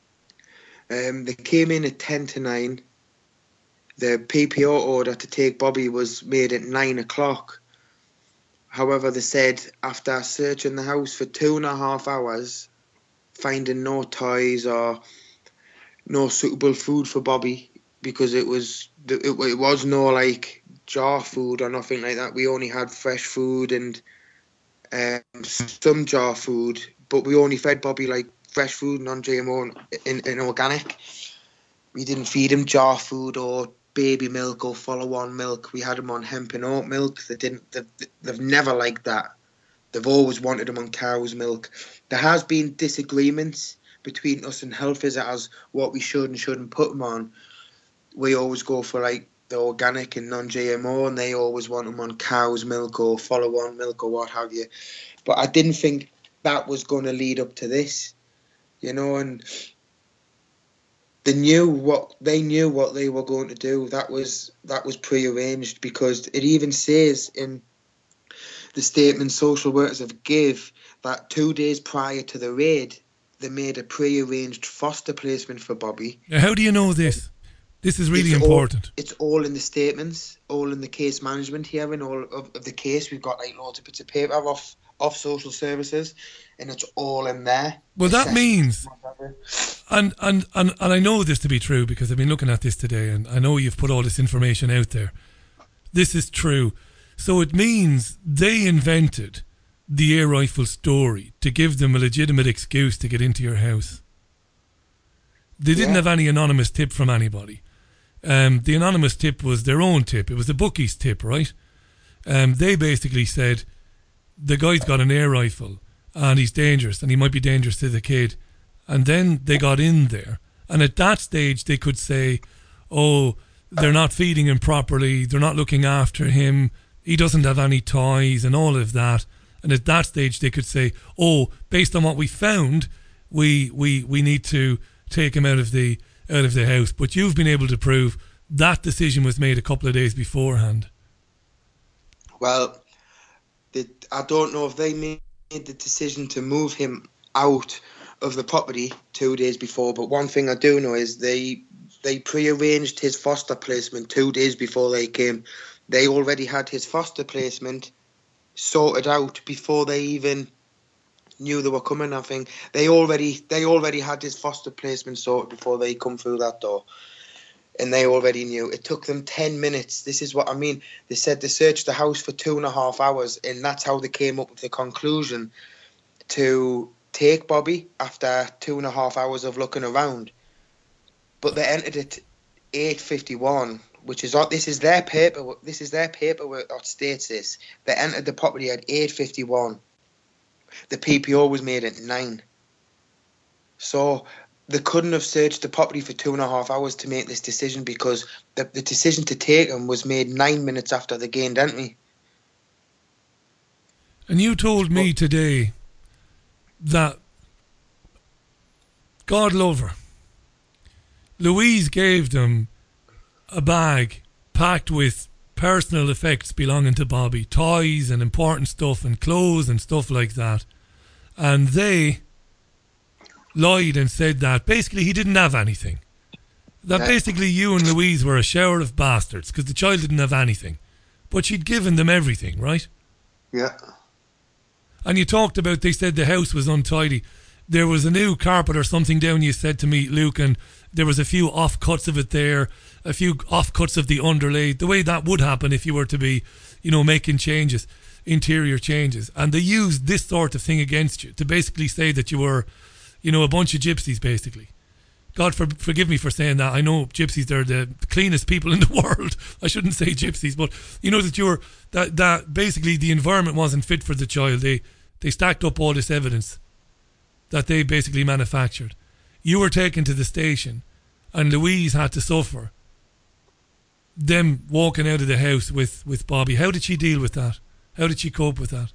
Um, they came in at ten to nine. The P P O order to take Bobby was made at nine o'clock. However, they said after searching the house for two and a half hours, finding no toys or no suitable food for Bobby, because it was it, it was no like jar food or nothing like that. We only had fresh food and um, some jar food, but we only fed Bobby like fresh food, non-G M O and, and organic. We didn't feed him jar food or baby milk or follow-on milk. We had them on hemp and oat milk. They didn't. They've, they've never liked that. They've always wanted them on cow's milk. There has been disagreements between us and health visitors as what we should and shouldn't put them on. We always go for like the organic and non-G M O, and they always want them on cow's milk or follow-on milk or what have you. But I didn't think that was going to lead up to this, you know, and They knew what they knew what they were going to do. That was that was pre-arranged, because it even says in the statement social workers have give that two days prior to the raid, they made a pre-arranged foster placement for Bobby. Now, how do you know this? This is really it's important. All, it's all in the statements, all in the case management hearing, all of, of the case. We've got like loads of bits of paper off off social services, and it's all in there. Well, that means, and, and, and, and I know this to be true because I've been looking at this today, and I know you've put all this information out there. This is true. So it means they invented the air rifle story to give them a legitimate excuse to get into your house. They didn't yeah. have any anonymous tip from anybody. Um, the anonymous tip was their own tip. It was the bookie's tip, right? Um, they basically said, the guy's got an air rifle and he's dangerous and he might be dangerous to the kid. And then they got in there. And at that stage, they could say, oh, they're not feeding him properly. They're not looking after him. He doesn't have any toys and all of that. And at that stage, they could say, oh, based on what we found, we we, we need to take him out of the out of the house. But you've been able to prove that decision was made a couple of days beforehand. Well, the, I don't know if they made the decision to move him out of the property two days before, but one thing I do know is they they pre-arranged his foster placement two days before they came. They already had his foster placement sorted out before they even knew they were coming. I think they already they already had his foster placement sorted before they come through that door. And they already knew. It took them ten minutes. This is what I mean. They said they searched the house for two and a half hours, and that's how they came up with the conclusion to take Bobby after two and a half hours of looking around. But they entered at eight fifty-one, which is this is their paper. This is their paperwork that states this. They entered the property at eight fifty-one. The P P O was made at nine. So they couldn't have searched the property for two and a half hours to make this decision, because the, the decision to take him was made nine minutes after they gained entry. And you told me today that, God love her, Louise gave them a bag packed with personal effects belonging to Bobby, toys and important stuff and clothes and stuff like that. And they lied and said that basically he didn't have anything. That basically you and Louise were a shower of bastards because the child didn't have anything. But she'd given them everything, right? Yeah. And you talked about, they said the house was untidy. There was a new carpet or something down, you said to me, Luke, and there was a few offcuts of it there, a few offcuts of the underlay, the way that would happen if you were to be, you know, making changes, interior changes. And they used this sort of thing against you to basically say that you were, you know, a bunch of gypsies, basically. God for, forgive me for saying that. I know gypsies, they're the cleanest people in the world. I shouldn't say gypsies, but you know that you're, that, that basically the environment wasn't fit for the child. They, they stacked up all this evidence that they basically manufactured. You were taken to the station and Louise had to suffer them walking out of the house with, with Bobby. How did she deal with that? How did she cope with that?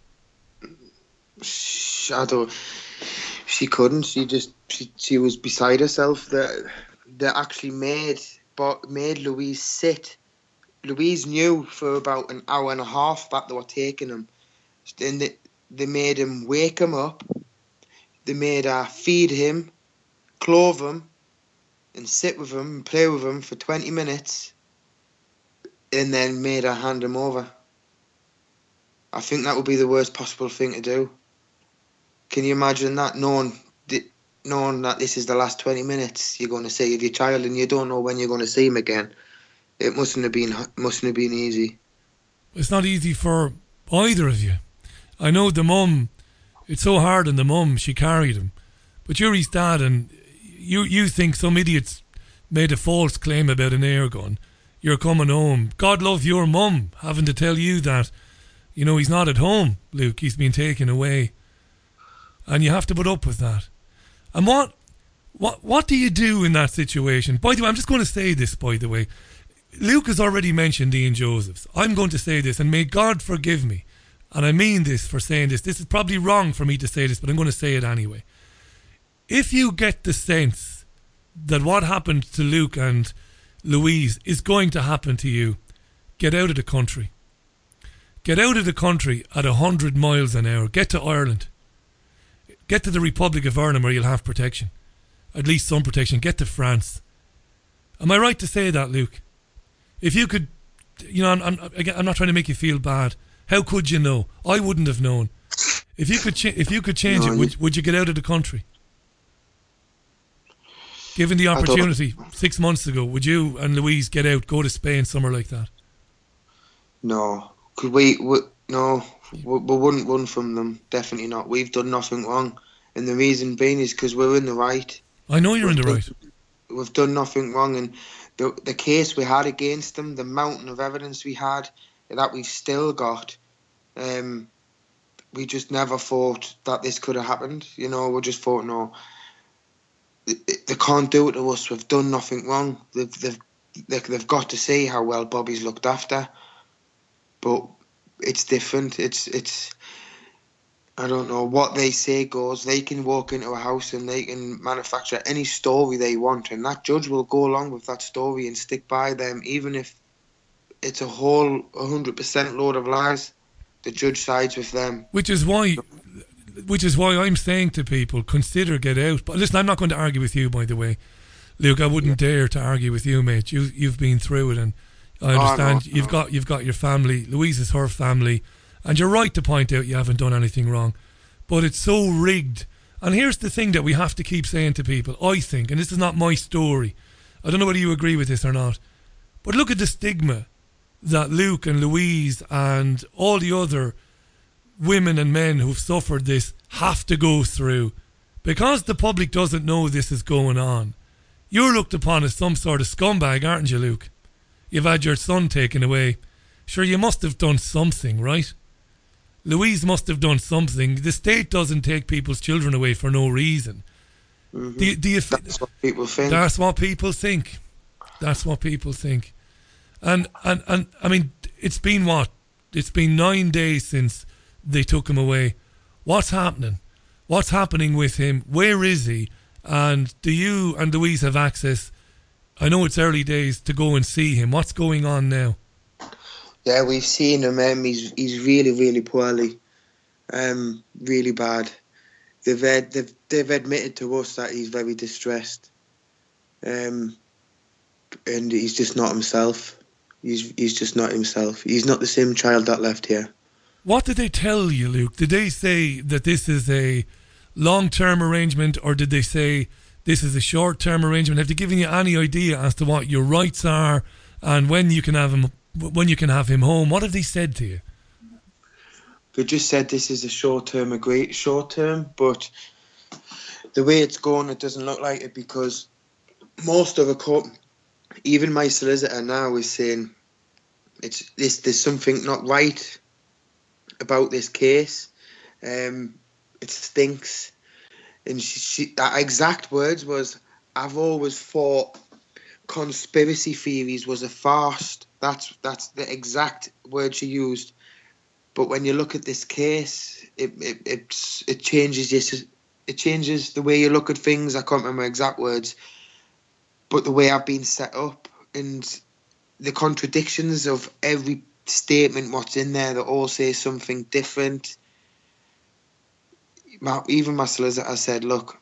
I don't, she couldn't. She just, she, she was beside herself. They, they actually made, but made Louise sit. Louise knew for about an hour and a half that they were taking him. Then they, they made him wake him up. They made her feed him, clothe him, and sit with him and play with him for twenty minutes, and then made her hand him over. I think that would be the worst possible thing to do. Can you imagine that, knowing, knowing that this is the last twenty minutes you're going to see of your child and you don't know when you're going to see him again? It mustn't have been, mustn't have been easy. It's not easy for either of you. I know the mum, it's so hard on the mum, she carried him. But you're his dad and you, you think some idiots made a false claim about an air gun. You're coming home. God love your mum having to tell you that, you know, he's not at home, Luke. He's been taken away. And you have to put up with that. And what, what, what do you do in that situation? By the way, I'm just going to say this, by the way. Luke has already mentioned Ian Josephs. I'm going to say this, and may God forgive me. And I mean this for saying this. This is probably wrong for me to say this, but I'm going to say it anyway. If you get the sense that what happened to Luke and Louise is going to happen to you, get out of the country. Get out of the country at one hundred miles an hour. Get to Ireland. Get to the Republic of Ireland where you'll have protection. At least some protection. Get to France. Am I right to say that, Luke? If you could, you know, I'm, I'm, I'm not trying to make you feel bad. How could you know? I wouldn't have known. If you could, cha- if you could change no, it, would, would you get out of the country? Given the opportunity six months ago, would you and Louise get out, go to Spain, somewhere like that? No. Could we, we no, we, we wouldn't run from them. Definitely not. We've done nothing wrong. And the reason being is because we're in the right. I know you're we've in the done, right. We've done nothing wrong. And the, the case we had against them, the mountain of evidence we had, that we've still got, um, we just never thought that this could have happened. You know, we just thought, no, they, they can't do it to us. We've done nothing wrong. They've, they've, they've got to see how well Bobby's looked after. But it's different. It's, it's, I don't know, what they say goes. They can walk into a house and they can manufacture any story they want, and that judge will go along with that story and stick by them, even if it's a whole one hundred percent load of lies. The judge sides with them. Which is why, which is why I'm saying to people, consider get out. But listen, I'm not going to argue with you, by the way, Luke. I wouldn't yeah. dare to argue with you, mate. You you've been through it, and I understand. Oh, no, you've no. got you've got your family. Louise is her family, and you're right to point out you haven't done anything wrong. But it's so rigged. And here's the thing that we have to keep saying to people. I think, and this is not my story. I don't know whether you agree with this or not. But look at the stigma that Luke and Louise and all the other women and men who've suffered this have to go through. Because the public doesn't know this is going on, you're looked upon as some sort of scumbag, aren't you, Luke? You've had your son taken away. Sure, you must have done something, right? Louise must have done something. The state doesn't take people's children away for no reason. Mm-hmm. Do you, do you f- that's what people think. That's what people think. That's what people think. And, and, and I mean, it's been what? It's been nine days since they took him away. What's happening? What's happening with him? Where is he? And do you and Louise have access? I know it's early days to go and see him. What's going on now? Yeah, we've seen him. Um, he's he's really, really poorly. Um, really bad. They've, had, they've they've admitted to us that he's very distressed. Um, and he's just not himself. He's he's just not himself. He's not the same child that left here. What did they tell you, Luke? Did they say that this is a long-term arrangement, or did they say this is a short-term arrangement? Have they given you any idea as to what your rights are and when you can have him when you can have him home? What have they said to you? They just said this is a short-term agree short-term, but the way it's going, it doesn't look like it, because most of the court, even my solicitor now, is saying it's this. There's something not right about this case. Um, it stinks, and she, she that exact words was, "I've always thought conspiracy theories was a farce." That's that's the exact word she used. But when you look at this case, it it it's, it changes your, it changes the way you look at things. I can't remember exact words, but the way I've been set up and the contradictions of every statement, what's in there, that all say something different. My, even my solicitor said, "Look,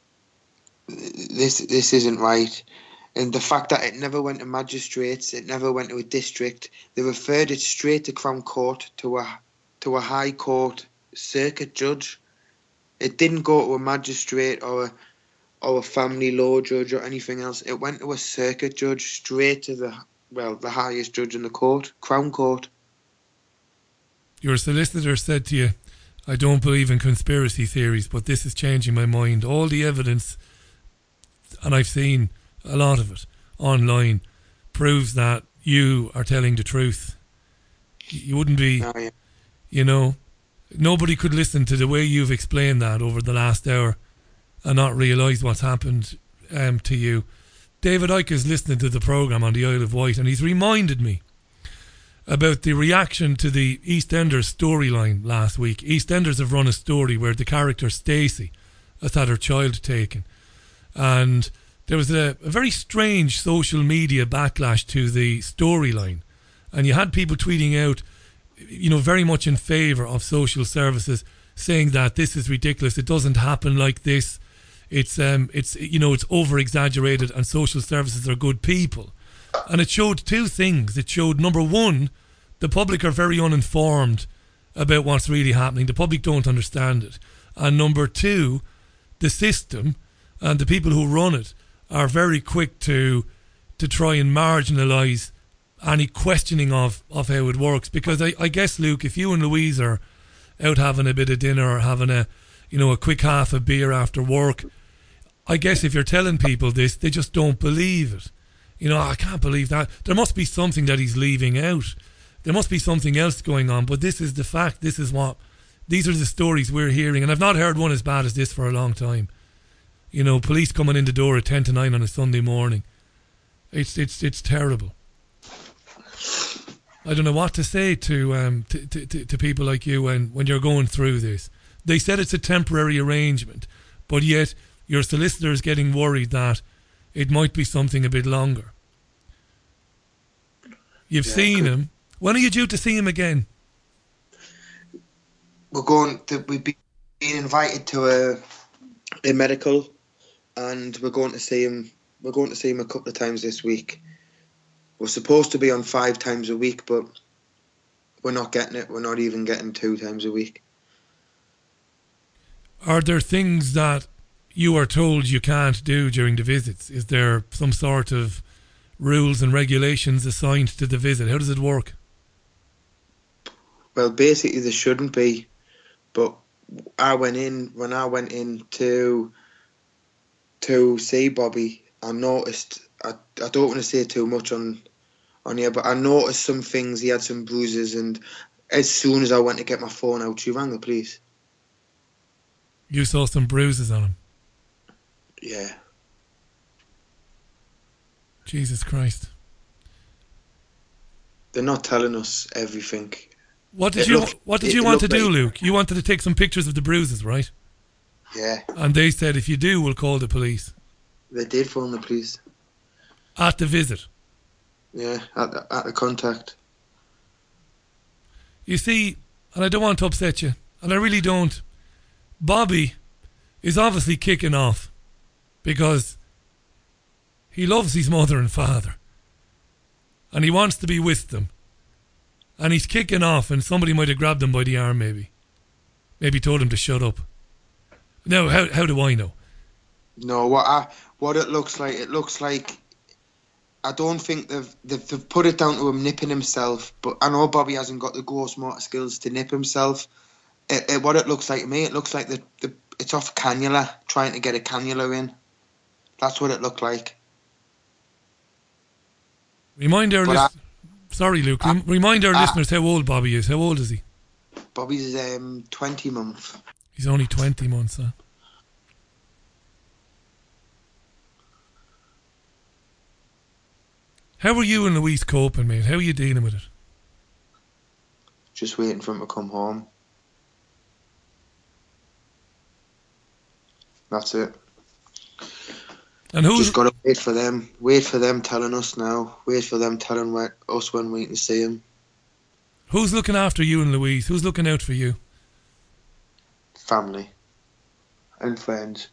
this this isn't right." And the fact that it never went to magistrates, it never went to a district, they referred it straight to Crown Court, to a to a High Court circuit judge. It didn't go to a magistrate or a, or a family law judge or anything else. It went to a circuit judge, straight to the, well, the highest judge in the court, Crown Court. Your solicitor said to you, "I don't believe in conspiracy theories, but this is changing my mind. All the evidence," and I've seen a lot of it online, proves that you are telling the truth. You wouldn't be, oh, yeah. you know, nobody could listen to the way you've explained that over the last hour and not realise what's happened um, to you. David Icke is listening to the programme on the Isle of Wight, and he's reminded me about the reaction to the EastEnders storyline last week. EastEnders have run a story where the character Stacey has had her child taken, and there was a, a very strange social media backlash to the storyline, and you had people tweeting out, you know, very much in favour of social services, saying that this is ridiculous, it doesn't happen like this, it's um, it's you know, it's over exaggerated, and social services are good people. And it showed two things. It showed, number one, the public are very uninformed about what's really happening. The public don't understand it. And number two, the system and the people who run it are very quick to to try and marginalise any questioning of, of how it works. Because I, I guess, Luke, if you and Louise are out having a bit of dinner or having a, you know, a quick half a beer after work, I guess if you're telling people this, they just don't believe it. You know, I can't believe that. There must be something that he's leaving out. There must be something else going on. But this is the fact. This is what, these are the stories we're hearing. And I've not heard one as bad as this for a long time. You know, police coming in the door at ten to nine on a Sunday morning. It's it's it's terrible. I don't know what to say to um to, to, to people like you when, when you're going through this. They said it's a temporary arrangement, but yet your solicitor is getting worried that it might be something a bit longer. You've yeah, seen him. When are you due to see him again? We're going to, we've been invited to a a medical, and we're going to see him. We're going to see him a couple of times this week. We're supposed to be on five times a week, but we're not getting it. We're not even getting two times a week. Are there things that you are told you can't do during the visits? Is there some sort of rules and regulations assigned to the visit? How does it work? Well, basically there shouldn't be, but I went in, when I went in to to see Bobby, I noticed, I, I don't want to say too much on on here, but I noticed some things. He had some bruises, and as soon as I went to get my phone out, she rang the police. You saw some bruises on him? Yeah. Jesus Christ. They're not telling us everything. What did It you looked- What did it you want to looked do, like- Luke? You wanted to take some pictures of the bruises, right? Yeah. And they said, if you do, we'll call the police. They did phone the police. At the visit. Yeah, at the, at the contact. You see, and I don't want to upset you, and I really don't, Bobby is obviously kicking off because he loves his mother and father and he wants to be with them, and he's kicking off, and somebody might have grabbed him by the arm, maybe maybe told him to shut up. Now, how how do I know? No, what I, what it looks like, it looks like, I don't think they've, they've they've put it down to him nipping himself, but I know Bobby hasn't got the gross motor skills to nip himself. It, it, what it looks like to me, it looks like the, the it's off cannula, trying to get a cannula in. That's what it looked like. Remind our But lis- I- sorry, Luke. rem- remind our I- listeners how old Bobby is. How old is he? Bobby's um, twenty months. He's only twenty months. Huh? How are you and Louise coping, mate? How are you dealing with it? Just waiting for him to come home. That's it. And who's just got to wait for them? Wait for them telling us now. Wait for them telling we- us when we can see him. Who's looking after you and Louise? Who's looking out for you? Family and friends.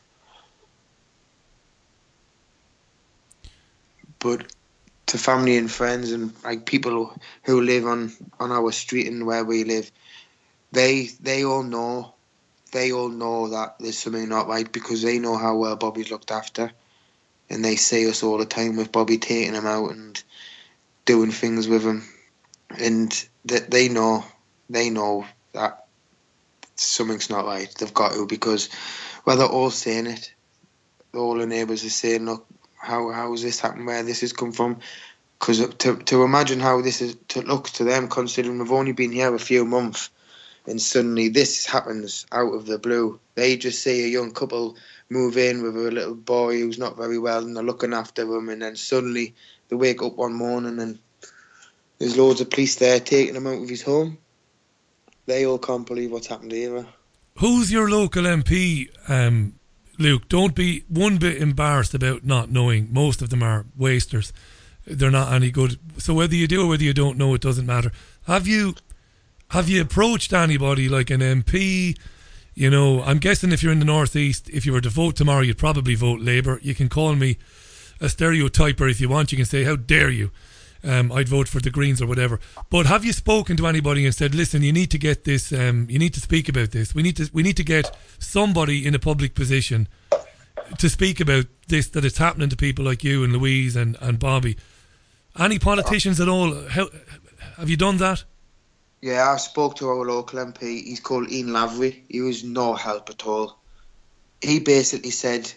But to family and friends and like people who live on, on our street and where we live, they they all know, they all know that there's something not right because they know how well Bobby's looked after, and they see us all the time with Bobby taking him out and doing things with him, and that they know, they know that something's not right. They've got to, because well, they're all saying it. All the neighbours are saying, look, how how has this happened? Where this has come from? Because to to imagine how this is to looks to them, considering we've only been here a few months, and suddenly this happens out of the blue. They just see a young couple move in with a little boy who's not very well, and they're looking after him, and then suddenly they wake up one morning and there's loads of police there taking him out of his home. They all can't believe what's happened either. Who's your local M P, um, Luke? Don't be one bit embarrassed about not knowing. Most of them are wasters. They're not any good. So whether you do or whether you don't know, it doesn't matter. Have you have you approached anybody like an M P? You know, I'm guessing if you're in the Northeast, if you were to vote tomorrow, you'd probably vote Labour. You can call me a stereotyper if you want. You can say, how dare you? Um, I'd vote for the Greens or whatever. But have you spoken to anybody and said, listen, you need to get this, um, you need to speak about this. We need to we need to get somebody in a public position to speak about this, that it's happening to people like you and Louise and, and Bobby. Any politicians at all? How, have you done that? Yeah, I spoke to our local M P. He's called Ian Lavery. He was no help at all. He basically said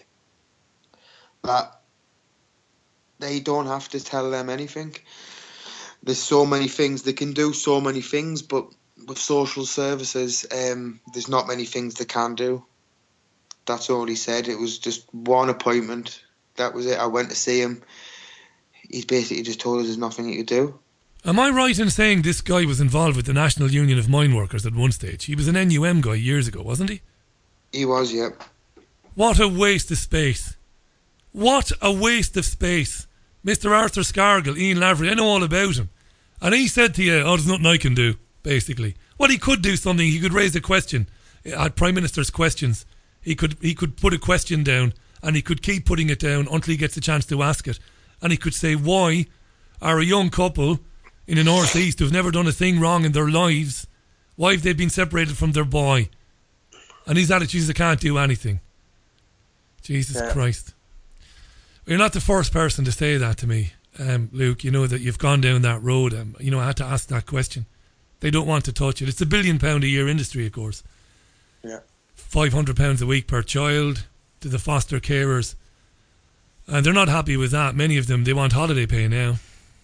that they don't have to tell them anything. There's so many things they can do, so many things, but with social services, um, there's not many things they can do. That's all he said. It was just one appointment. That was it. I went to see him. He's basically just told us there's nothing he could do. Am I right in saying this guy was involved with the National Union of Mine Workers at one stage? He was an N U M guy years ago, wasn't he? He was, yep. What a waste of space. What a waste of space. Mister Arthur Scargill, Ian Lavery, I know all about him. And he said to you, oh, there's nothing I can do, basically. Well, he could do something. He could raise a question at Prime Minister's questions. He could he could put a question down and he could keep putting it down until he gets a chance to ask it. And he could say, why are a young couple in the North East who've never done a thing wrong in their lives, why have they been separated from their boy? And his attitude is, I can't do anything. Jesus yeah. Christ. You're not the first person to say that to me, um, Luke. You know that you've gone down that road. Um, you know, I had to ask that question. They don't want to touch it. It's a billion pound a year industry, of course. Yeah. five hundred pounds a week per child to the foster carers. And they're not happy with that. Many of them, they want holiday pay now.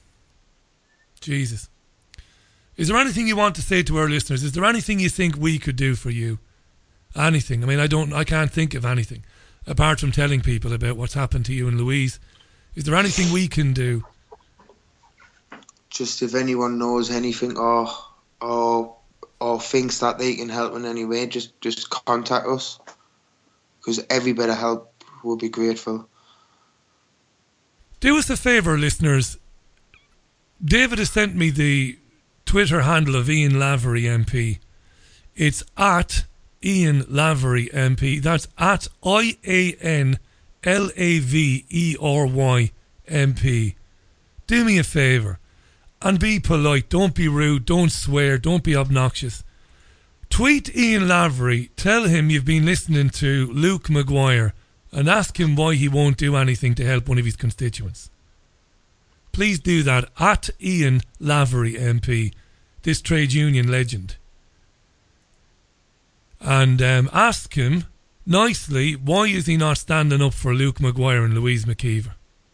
Jesus. Is there anything you want to say to our listeners? Is there anything you think we could do for you? Anything. I mean, I don't, I can't think of anything. apart from telling people about what's happened to you and Louise? Is there anything we can do? Just if anyone knows anything or or or thinks that they can help in any way, just just contact us, because every bit of help will be grateful. Do us a favour, listeners. David has sent me the Twitter handle of Ian Lavery M P. It's at Ian Lavery M P. That's at I A N L A V E R Y M P. Do me a favour and be polite. Don't be rude. Don't swear. Don't be obnoxious. Tweet Ian Lavery. Tell him you've been listening to Luke Maguire and ask him why he won't do anything to help one of his constituents. Please do that at Ian Lavery M P, this trade union legend. And um, ask him nicely, why is he not standing up for Luke Maguire and Louise McKeever?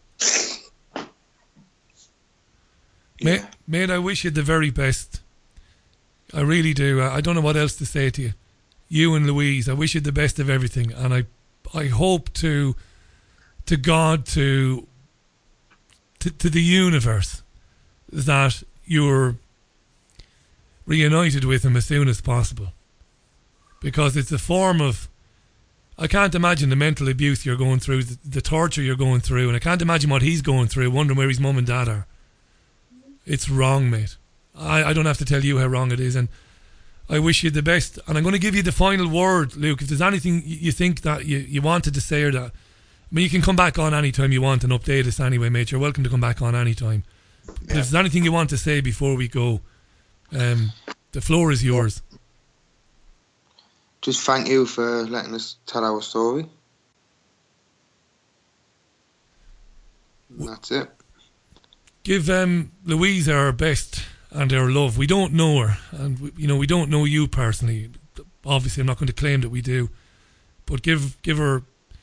Yeah. Mate, mate, I wish you the very best. I really do. I don't know what else to say to you. You and Louise, I wish you the best of everything. And I I hope to to God, to to, to the universe, that you're reunited with him as soon as possible. Because it's a form of, I can't imagine the mental abuse you're going through, the, the torture you're going through, and I can't imagine what he's going through, wondering where his mum and dad are. It's wrong, mate. I, I don't have to tell you how wrong it is, and I wish you the best. And I'm going to give you the final word, Luke. If there's anything you think that you, you wanted to say or that, I mean, you can come back on anytime you want and update us anyway, mate. You're welcome to come back on anytime. Yeah. If there's anything you want to say before we go, um, the floor is yours. Just thank you for letting us tell our story. And that's it. Give um, Louise our best and our love. We don't know her, and we, you know, we don't know you personally. Obviously, I'm not going to claim that we do, but give give her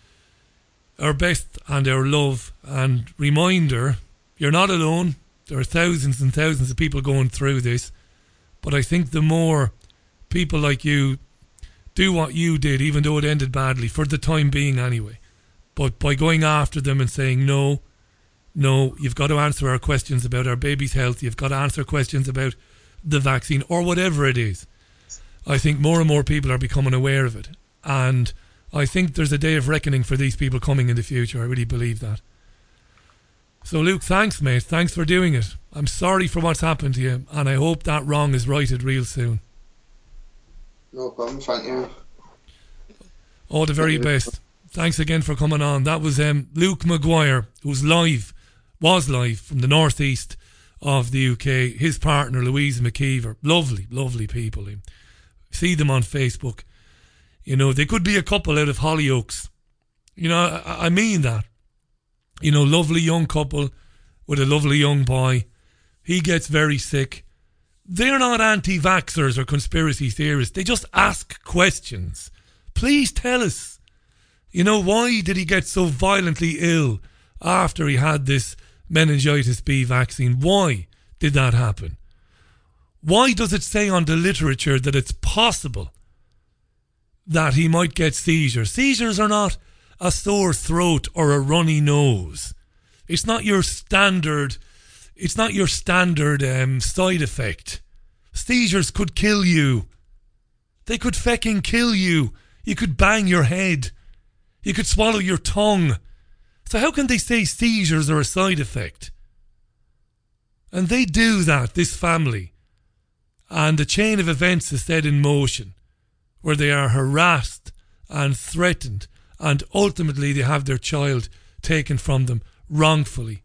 our best and our love, and remind her you're not alone. There are thousands and thousands of people going through this, but I think the more people like you do what you did, even though it ended badly, for the time being anyway, but by going after them and saying no, no, you've got to answer our questions about our baby's health, you've got to answer questions about the vaccine or whatever it is, I think more and more people are becoming aware of it. And I think there's a day of reckoning for these people coming in the future. I really believe that. So Luke, thanks, mate. Thanks for doing it. I'm sorry for what's happened to you, and I hope that wrong is righted real soon. No problem, thank you. All the very best. Thanks again for coming on. That was um, Luke Maguire, who's live, was live from the northeast of the U K. His partner, Louise McKeever. Lovely, lovely people. See them on Facebook. You know, they could be a couple out of Hollyoaks. You know, I, I mean that. You know, lovely young couple with a lovely young boy. He gets very sick. They're not anti-vaxxers or conspiracy theorists. They just ask questions. Please tell us, you know, why did he get so violently ill after he had this meningitis B vaccine? Why did that happen? Why does it say on the literature that it's possible that he might get seizures? Seizures are not a sore throat or a runny nose. It's not your standard... It's not your standard um, side effect. Seizures could kill you. They could fecking kill you. You could bang your head. You could swallow your tongue. So how can they say seizures are a side effect? And they do that, this family. And the chain of events is set in motion, where they are harassed and threatened, and ultimately they have their child taken from them wrongfully.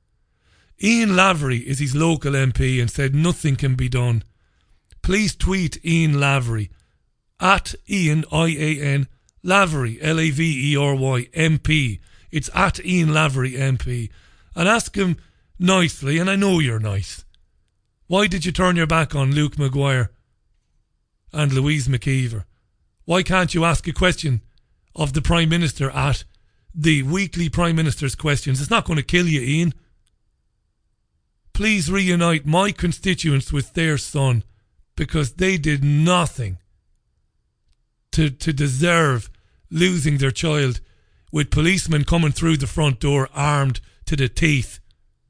Ian Lavery is his local M P and said nothing can be done. Please tweet Ian Lavery at Ian, I A N, Lavery, L A V E R Y, M P. It's at Ian Lavery, M P. And ask him nicely, and I know you're nice, why did you turn your back on Luke Maguire and Louise McKeever? Why can't you ask a question of the Prime Minister at the weekly Prime Minister's questions? It's not going to kill you, Ian. Please reunite my constituents with their son, because they did nothing to to deserve losing their child with policemen coming through the front door armed to the teeth.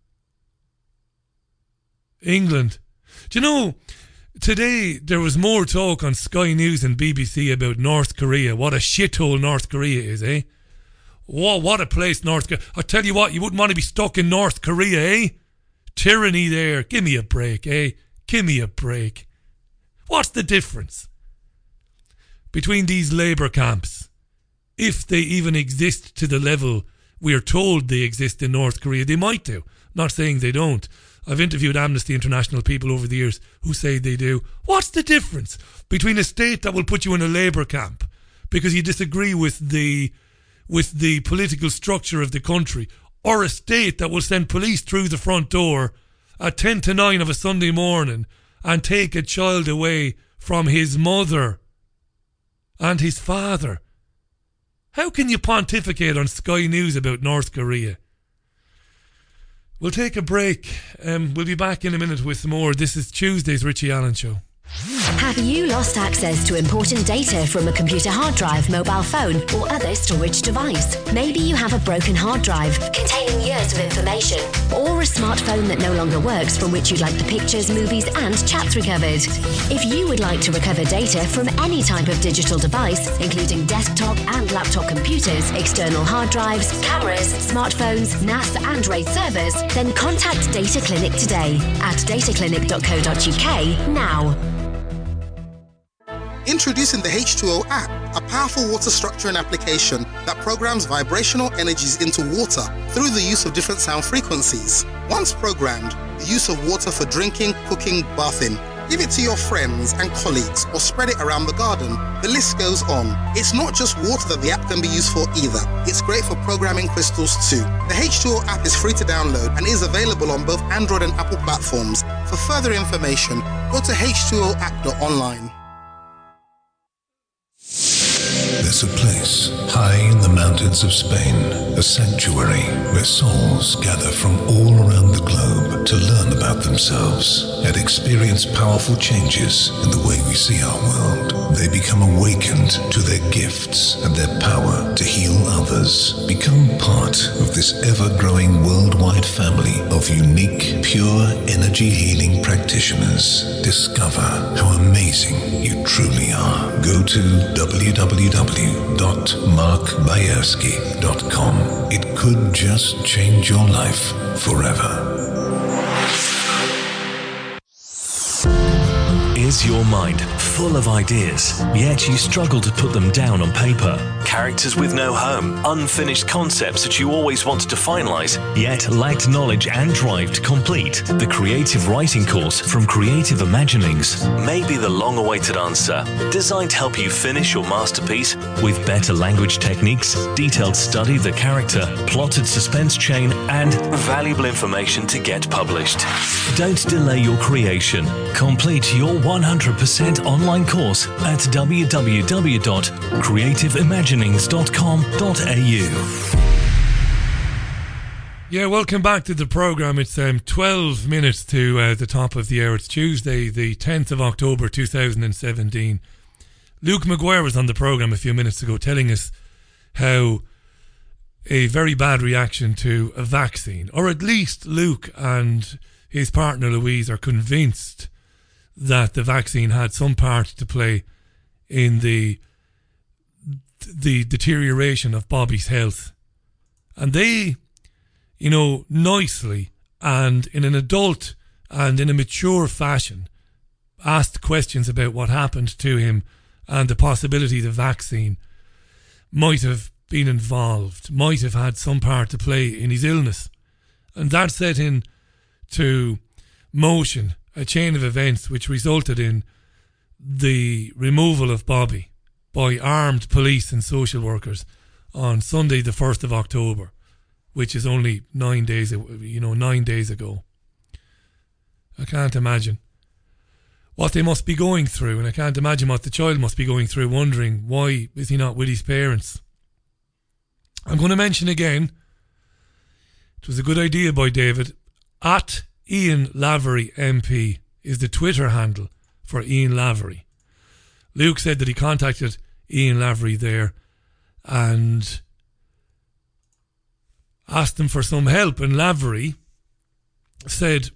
England. Do you know, today there was more talk on Sky News and B B C about North Korea. What a shithole North Korea is, eh? Whoa, what a place North Korea. I tell you what, you wouldn't want to be stuck in North Korea, eh? Tyranny there. Give me a break, eh? Give me a break. What's the difference between these labour camps, if they even exist to the level we're told they exist in North Korea? They might do. Not saying they don't. I've interviewed Amnesty International people over the years who say they do. What's the difference between a state that will put you in a labour camp because you disagree with the with the political structure of the country, or a state that will send police through the front door at ten to nine of a Sunday morning and take a child away from his mother and his father? How can you pontificate on Sky News about North Korea? We'll take a break. Um, we'll be back in a minute with more. This is Tuesday's Richie Allen Show. Have you lost access to important data from a computer hard drive, mobile phone, or other storage device? Maybe you have a broken hard drive containing years of information, or a smartphone that no longer works from which you'd like the pictures, movies, and chats recovered. If you would like to recover data from any type of digital device, including desktop and laptop computers, external hard drives, cameras, smartphones, N A S, and RAID servers, then contact Data Clinic today at data clinic dot co dot U K now. Introducing the H two O app, a powerful water structuring application that programs vibrational energies into water through the use of different sound frequencies. Once programmed, the use of water for drinking, cooking, bathing. Give it to your friends and colleagues or spread it around the garden. The list goes on. It's not just water that the app can be used for either. It's great for programming crystals too. The H two O app is free to download and is available on both Android and Apple platforms. For further information, go to h two o app dot online. There's a place high in the mountains of Spain, a sanctuary where souls gather from all around the globe to learn about themselves and experience powerful changes in the way we see our world. They become awakened to their gifts and their power to heal others. Become part of this ever-growing worldwide family of unique, pure energy healing practitioners. Discover how amazing you truly are. Go to w w w dot mark bayersky dot com. It could just change your life forever. Is your mind full of ideas, yet you struggle to put them down on paper? Characters with no home, unfinished concepts that you always wanted to finalize, yet lacked knowledge and drive to complete? The creative writing course from Creative Imaginings may be the long-awaited answer. Designed to help you finish your masterpiece with better language techniques, detailed study of the character, plotted suspense chain, and valuable information to get published. Don't delay your creation. Complete your one hundred percent online course at w w w dot creative imaginings dot com dot a u. Yeah, welcome back to the programme. It's um, twelve minutes to uh, the top of the hour. It's Tuesday, the tenth of October two thousand seventeen. Luke Maguire was on the programme a few minutes ago telling us how a very bad reaction to a vaccine, or at least Luke and his partner Louise are convinced that the vaccine had some part to play in the the deterioration of Bobby's health. And they, you know, nicely and in an adult and in a mature fashion asked questions about what happened to him and the possibility the vaccine might have been involved, might have had some part to play in his illness. And that set in to motion a chain of events which resulted in the removal of Bobby by armed police and social workers on Sunday the first of October, which is only nine days, you know, nine days ago. I can't imagine what they must be going through, and I can't imagine what the child must be going through, wondering why is he not with his parents. I'm going to mention again, it was a good idea by David, at Ian Lavery M P is the Twitter handle for Ian Lavery. Luke said that he contacted Ian Lavery there and asked him for some help, and Lavery said,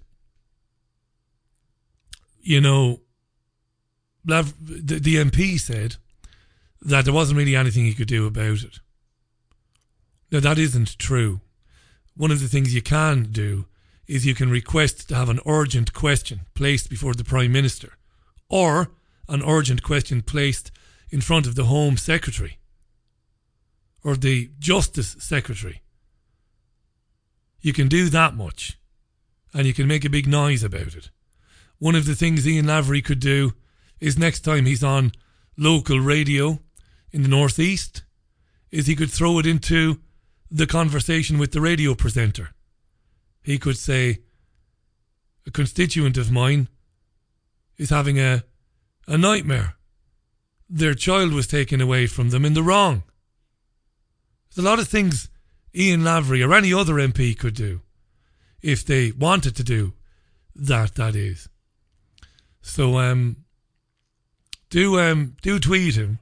you know, Lav- the, the M P said that there wasn't really anything he could do about it. Now, that isn't true. One of the things you can do is you can request to have an urgent question placed before the Prime Minister, or an urgent question placed in front of the Home Secretary or the Justice Secretary. You can do that much, and you can make a big noise about it. One of the things Ian Lavery could do is next time he's on local radio in the Northeast, is he could throw it into the conversation with the radio presenter. He could say, a constituent of mine is having a, a nightmare. Their child was taken away from them in the wrong. There's a lot of things Ian Lavery or any other M P could do if they wanted to do that, that is. So um, do um, do tweet him,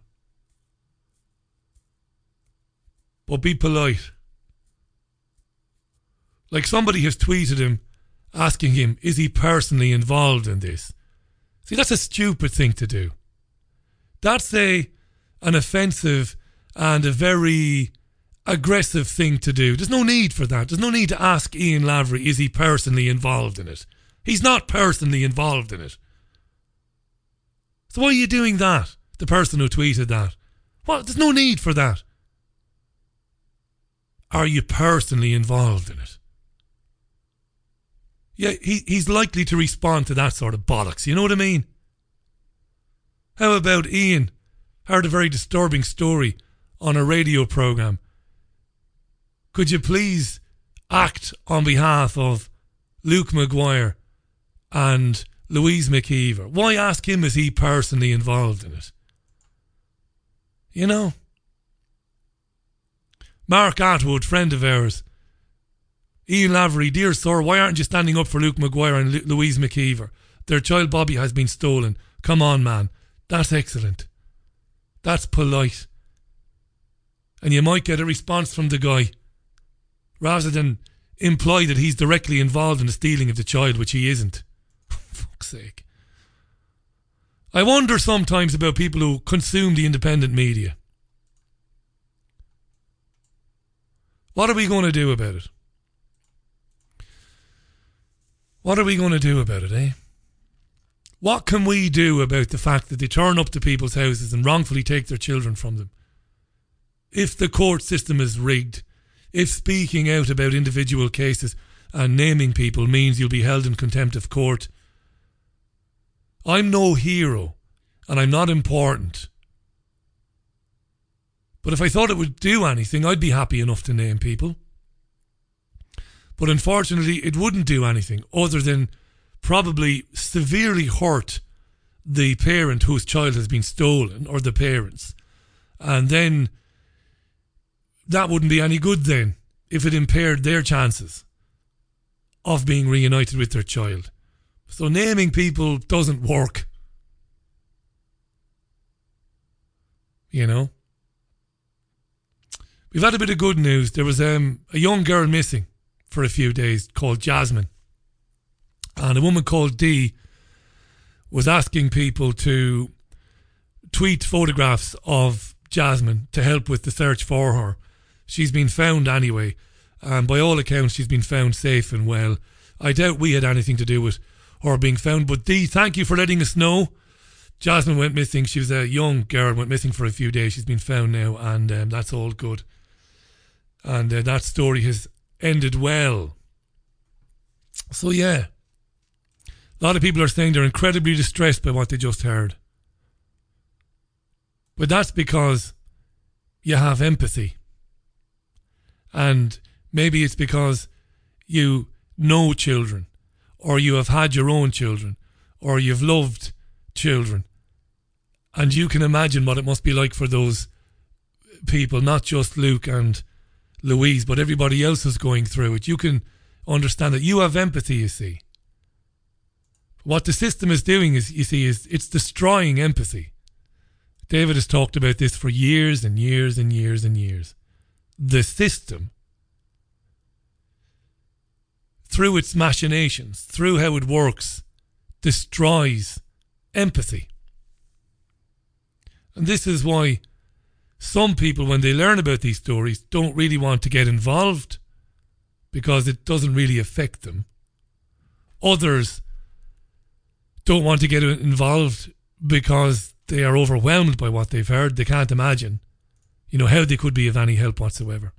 but be polite. Like, somebody has tweeted him asking him, is he personally involved in this? See, that's a stupid thing to do. That's a an offensive and a very aggressive thing to do. There's no need for that. There's no need to ask Ian Lavery, is he personally involved in it? He's not personally involved in it. So why are you doing that? The person who tweeted that. What? There's no need for that. Are you personally involved in it? Yeah, he, he's likely to respond to that sort of bollocks. You know what I mean? How about Ian heard a very disturbing story on a radio programme? Could you please act on behalf of Luke Maguire and Louise McKeever? Why ask him, is he personally involved in it? You know? Mark Atwood, friend of ours. Ian Lavery, dear sir, why aren't you standing up for Luke Maguire and Lu- Louise McKeever? Their child Bobby has been stolen. Come on, man. That's excellent. That's polite. And you might get a response from the guy, rather than imply that he's directly involved in the stealing of the child, which he isn't. For fuck's sake. I wonder sometimes about people who consume the independent media. What are we going to do about it? What are we going to do about it, eh? What can we do about the fact that they turn up to people's houses and wrongfully take their children from them? If the court system is rigged, if speaking out about individual cases and naming people means you'll be held in contempt of court, I'm no hero and I'm not important. But if I thought it would do anything, I'd be happy enough to name people. But unfortunately, it wouldn't do anything other than probably severely hurt the parent whose child has been stolen, or the parents. And then that wouldn't be any good then, if it impaired their chances of being reunited with their child. So naming people doesn't work. You know? We've had a bit of good news. There was um, a young girl missing for a few days called Jasmine. And a woman called Dee was asking people to tweet photographs of Jasmine to help with the search for her. She's been found anyway, and by all accounts she's been found safe and well. I doubt we had anything to do with her being found, but Dee, thank you for letting us know. Jasmine went missing. She was a young girl, went missing for a few days. She's been found now, and um, that's all good. And uh, that story has ended well. So yeah, a lot of people are saying they're incredibly distressed by what they just heard. But that's because you have empathy. And maybe it's because you know children, or you have had your own children, or you've loved children. And you can imagine what it must be like for those people, not just Luke and Louise, but everybody else is going through it. You can understand that. You have empathy, you see. What the system is doing is, you see, is it's destroying empathy. David has talked about this for years and years and years and years. The system through its machinations, through how it works, destroys empathy. And this is why some people, when they learn about these stories, don't really want to get involved because it doesn't really affect them. Others don't want to get involved because they are overwhelmed by what they've heard. They can't imagine, you know, how they could be of any help whatsoever.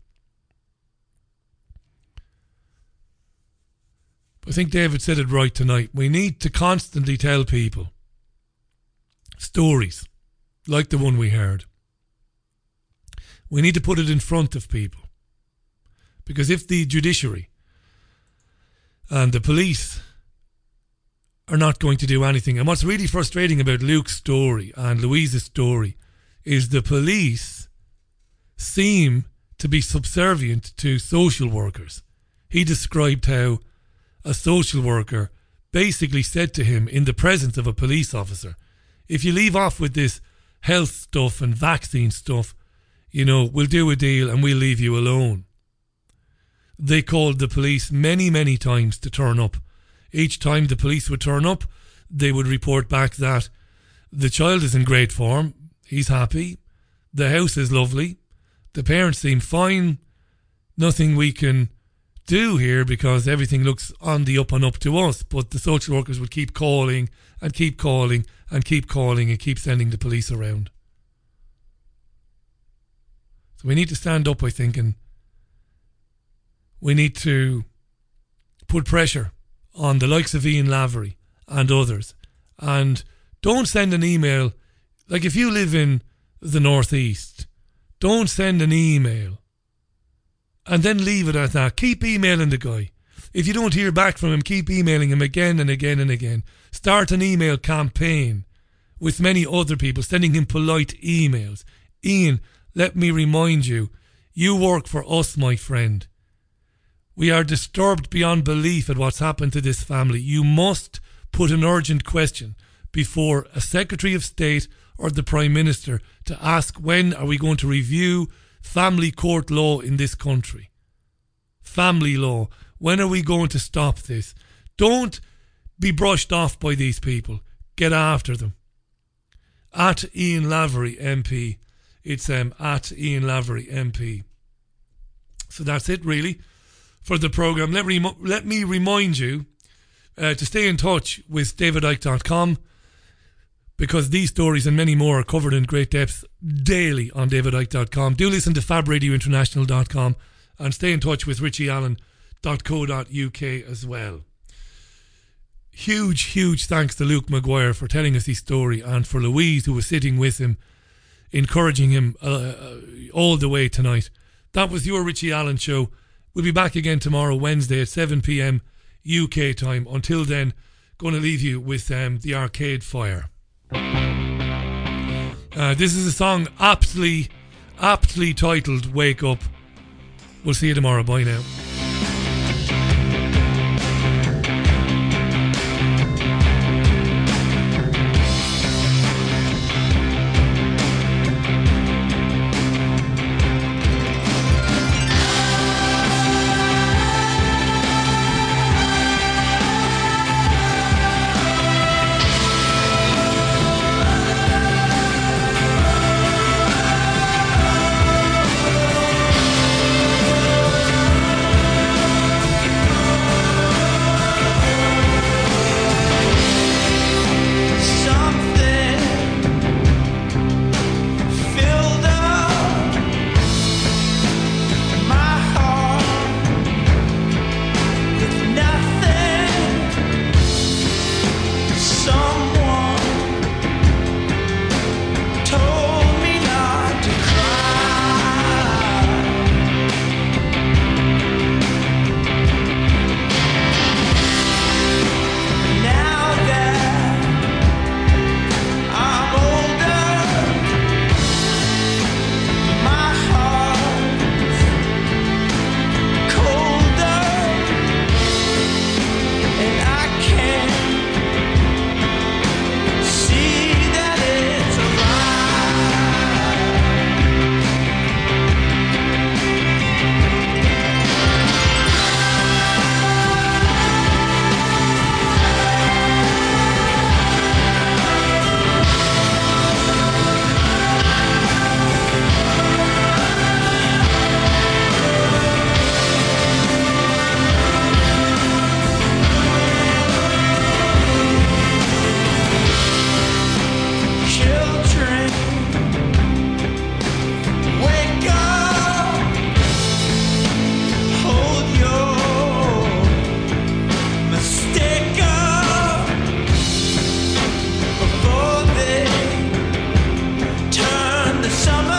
I think David said it right tonight. We need to constantly tell people stories like the one we heard. We need to put it in front of people. Because if the judiciary and the police are not going to do anything, and what's really frustrating about Luke's story and Louise's story is the police seem to be subservient to social workers. He described how a social worker basically said to him in the presence of a police officer, if you leave off with this health stuff and vaccine stuff, you know, we'll do a deal and we'll leave you alone. They called the police many, many times to turn up. Each time the police would turn up, they would report back that the child is in great form, he's happy, the house is lovely, the parents seem fine, nothing we can do here because everything looks on the up and up to us. But the social workers would keep calling and keep calling and keep calling and keep sending the police around. So we need to stand up, I think, and we need to put pressure on the likes of Ian Lavery and others. And don't send an email. Like if you live in the Northeast, don't send an email and then leave it at that. Keep emailing the guy. If you don't hear back from him, keep emailing him again and again and again. Start an email campaign with many other people, sending him polite emails. Ian, let me remind you, you work for us, my friend. We are disturbed beyond belief at what's happened to this family. You must put an urgent question before a Secretary of State or the Prime Minister to ask when are we going to review family court law in this country. Family law. When are we going to stop this? Don't be brushed off by these people. Get after them. At Ian Lavery M P. It's um, at Ian Lavery M P. So that's it really for the programme. Let, rem- let me remind you uh, to stay in touch with david icke dot com because these stories and many more are covered in great depth daily on david icke dot com. Do listen to fab radio international dot com and stay in touch with richie allen dot co dot uk as well. Huge, huge thanks to Luke Maguire for telling us his story, and for Louise, who was sitting with him, encouraging him uh, uh, all the way tonight. That was your Richie Allen Show. We'll be back again tomorrow, Wednesday at seven p.m. U K time. Until then, going to leave you with um, the Arcade Fire. Uh, this is a song aptly, aptly titled Wake Up. We'll see you tomorrow. Bye now.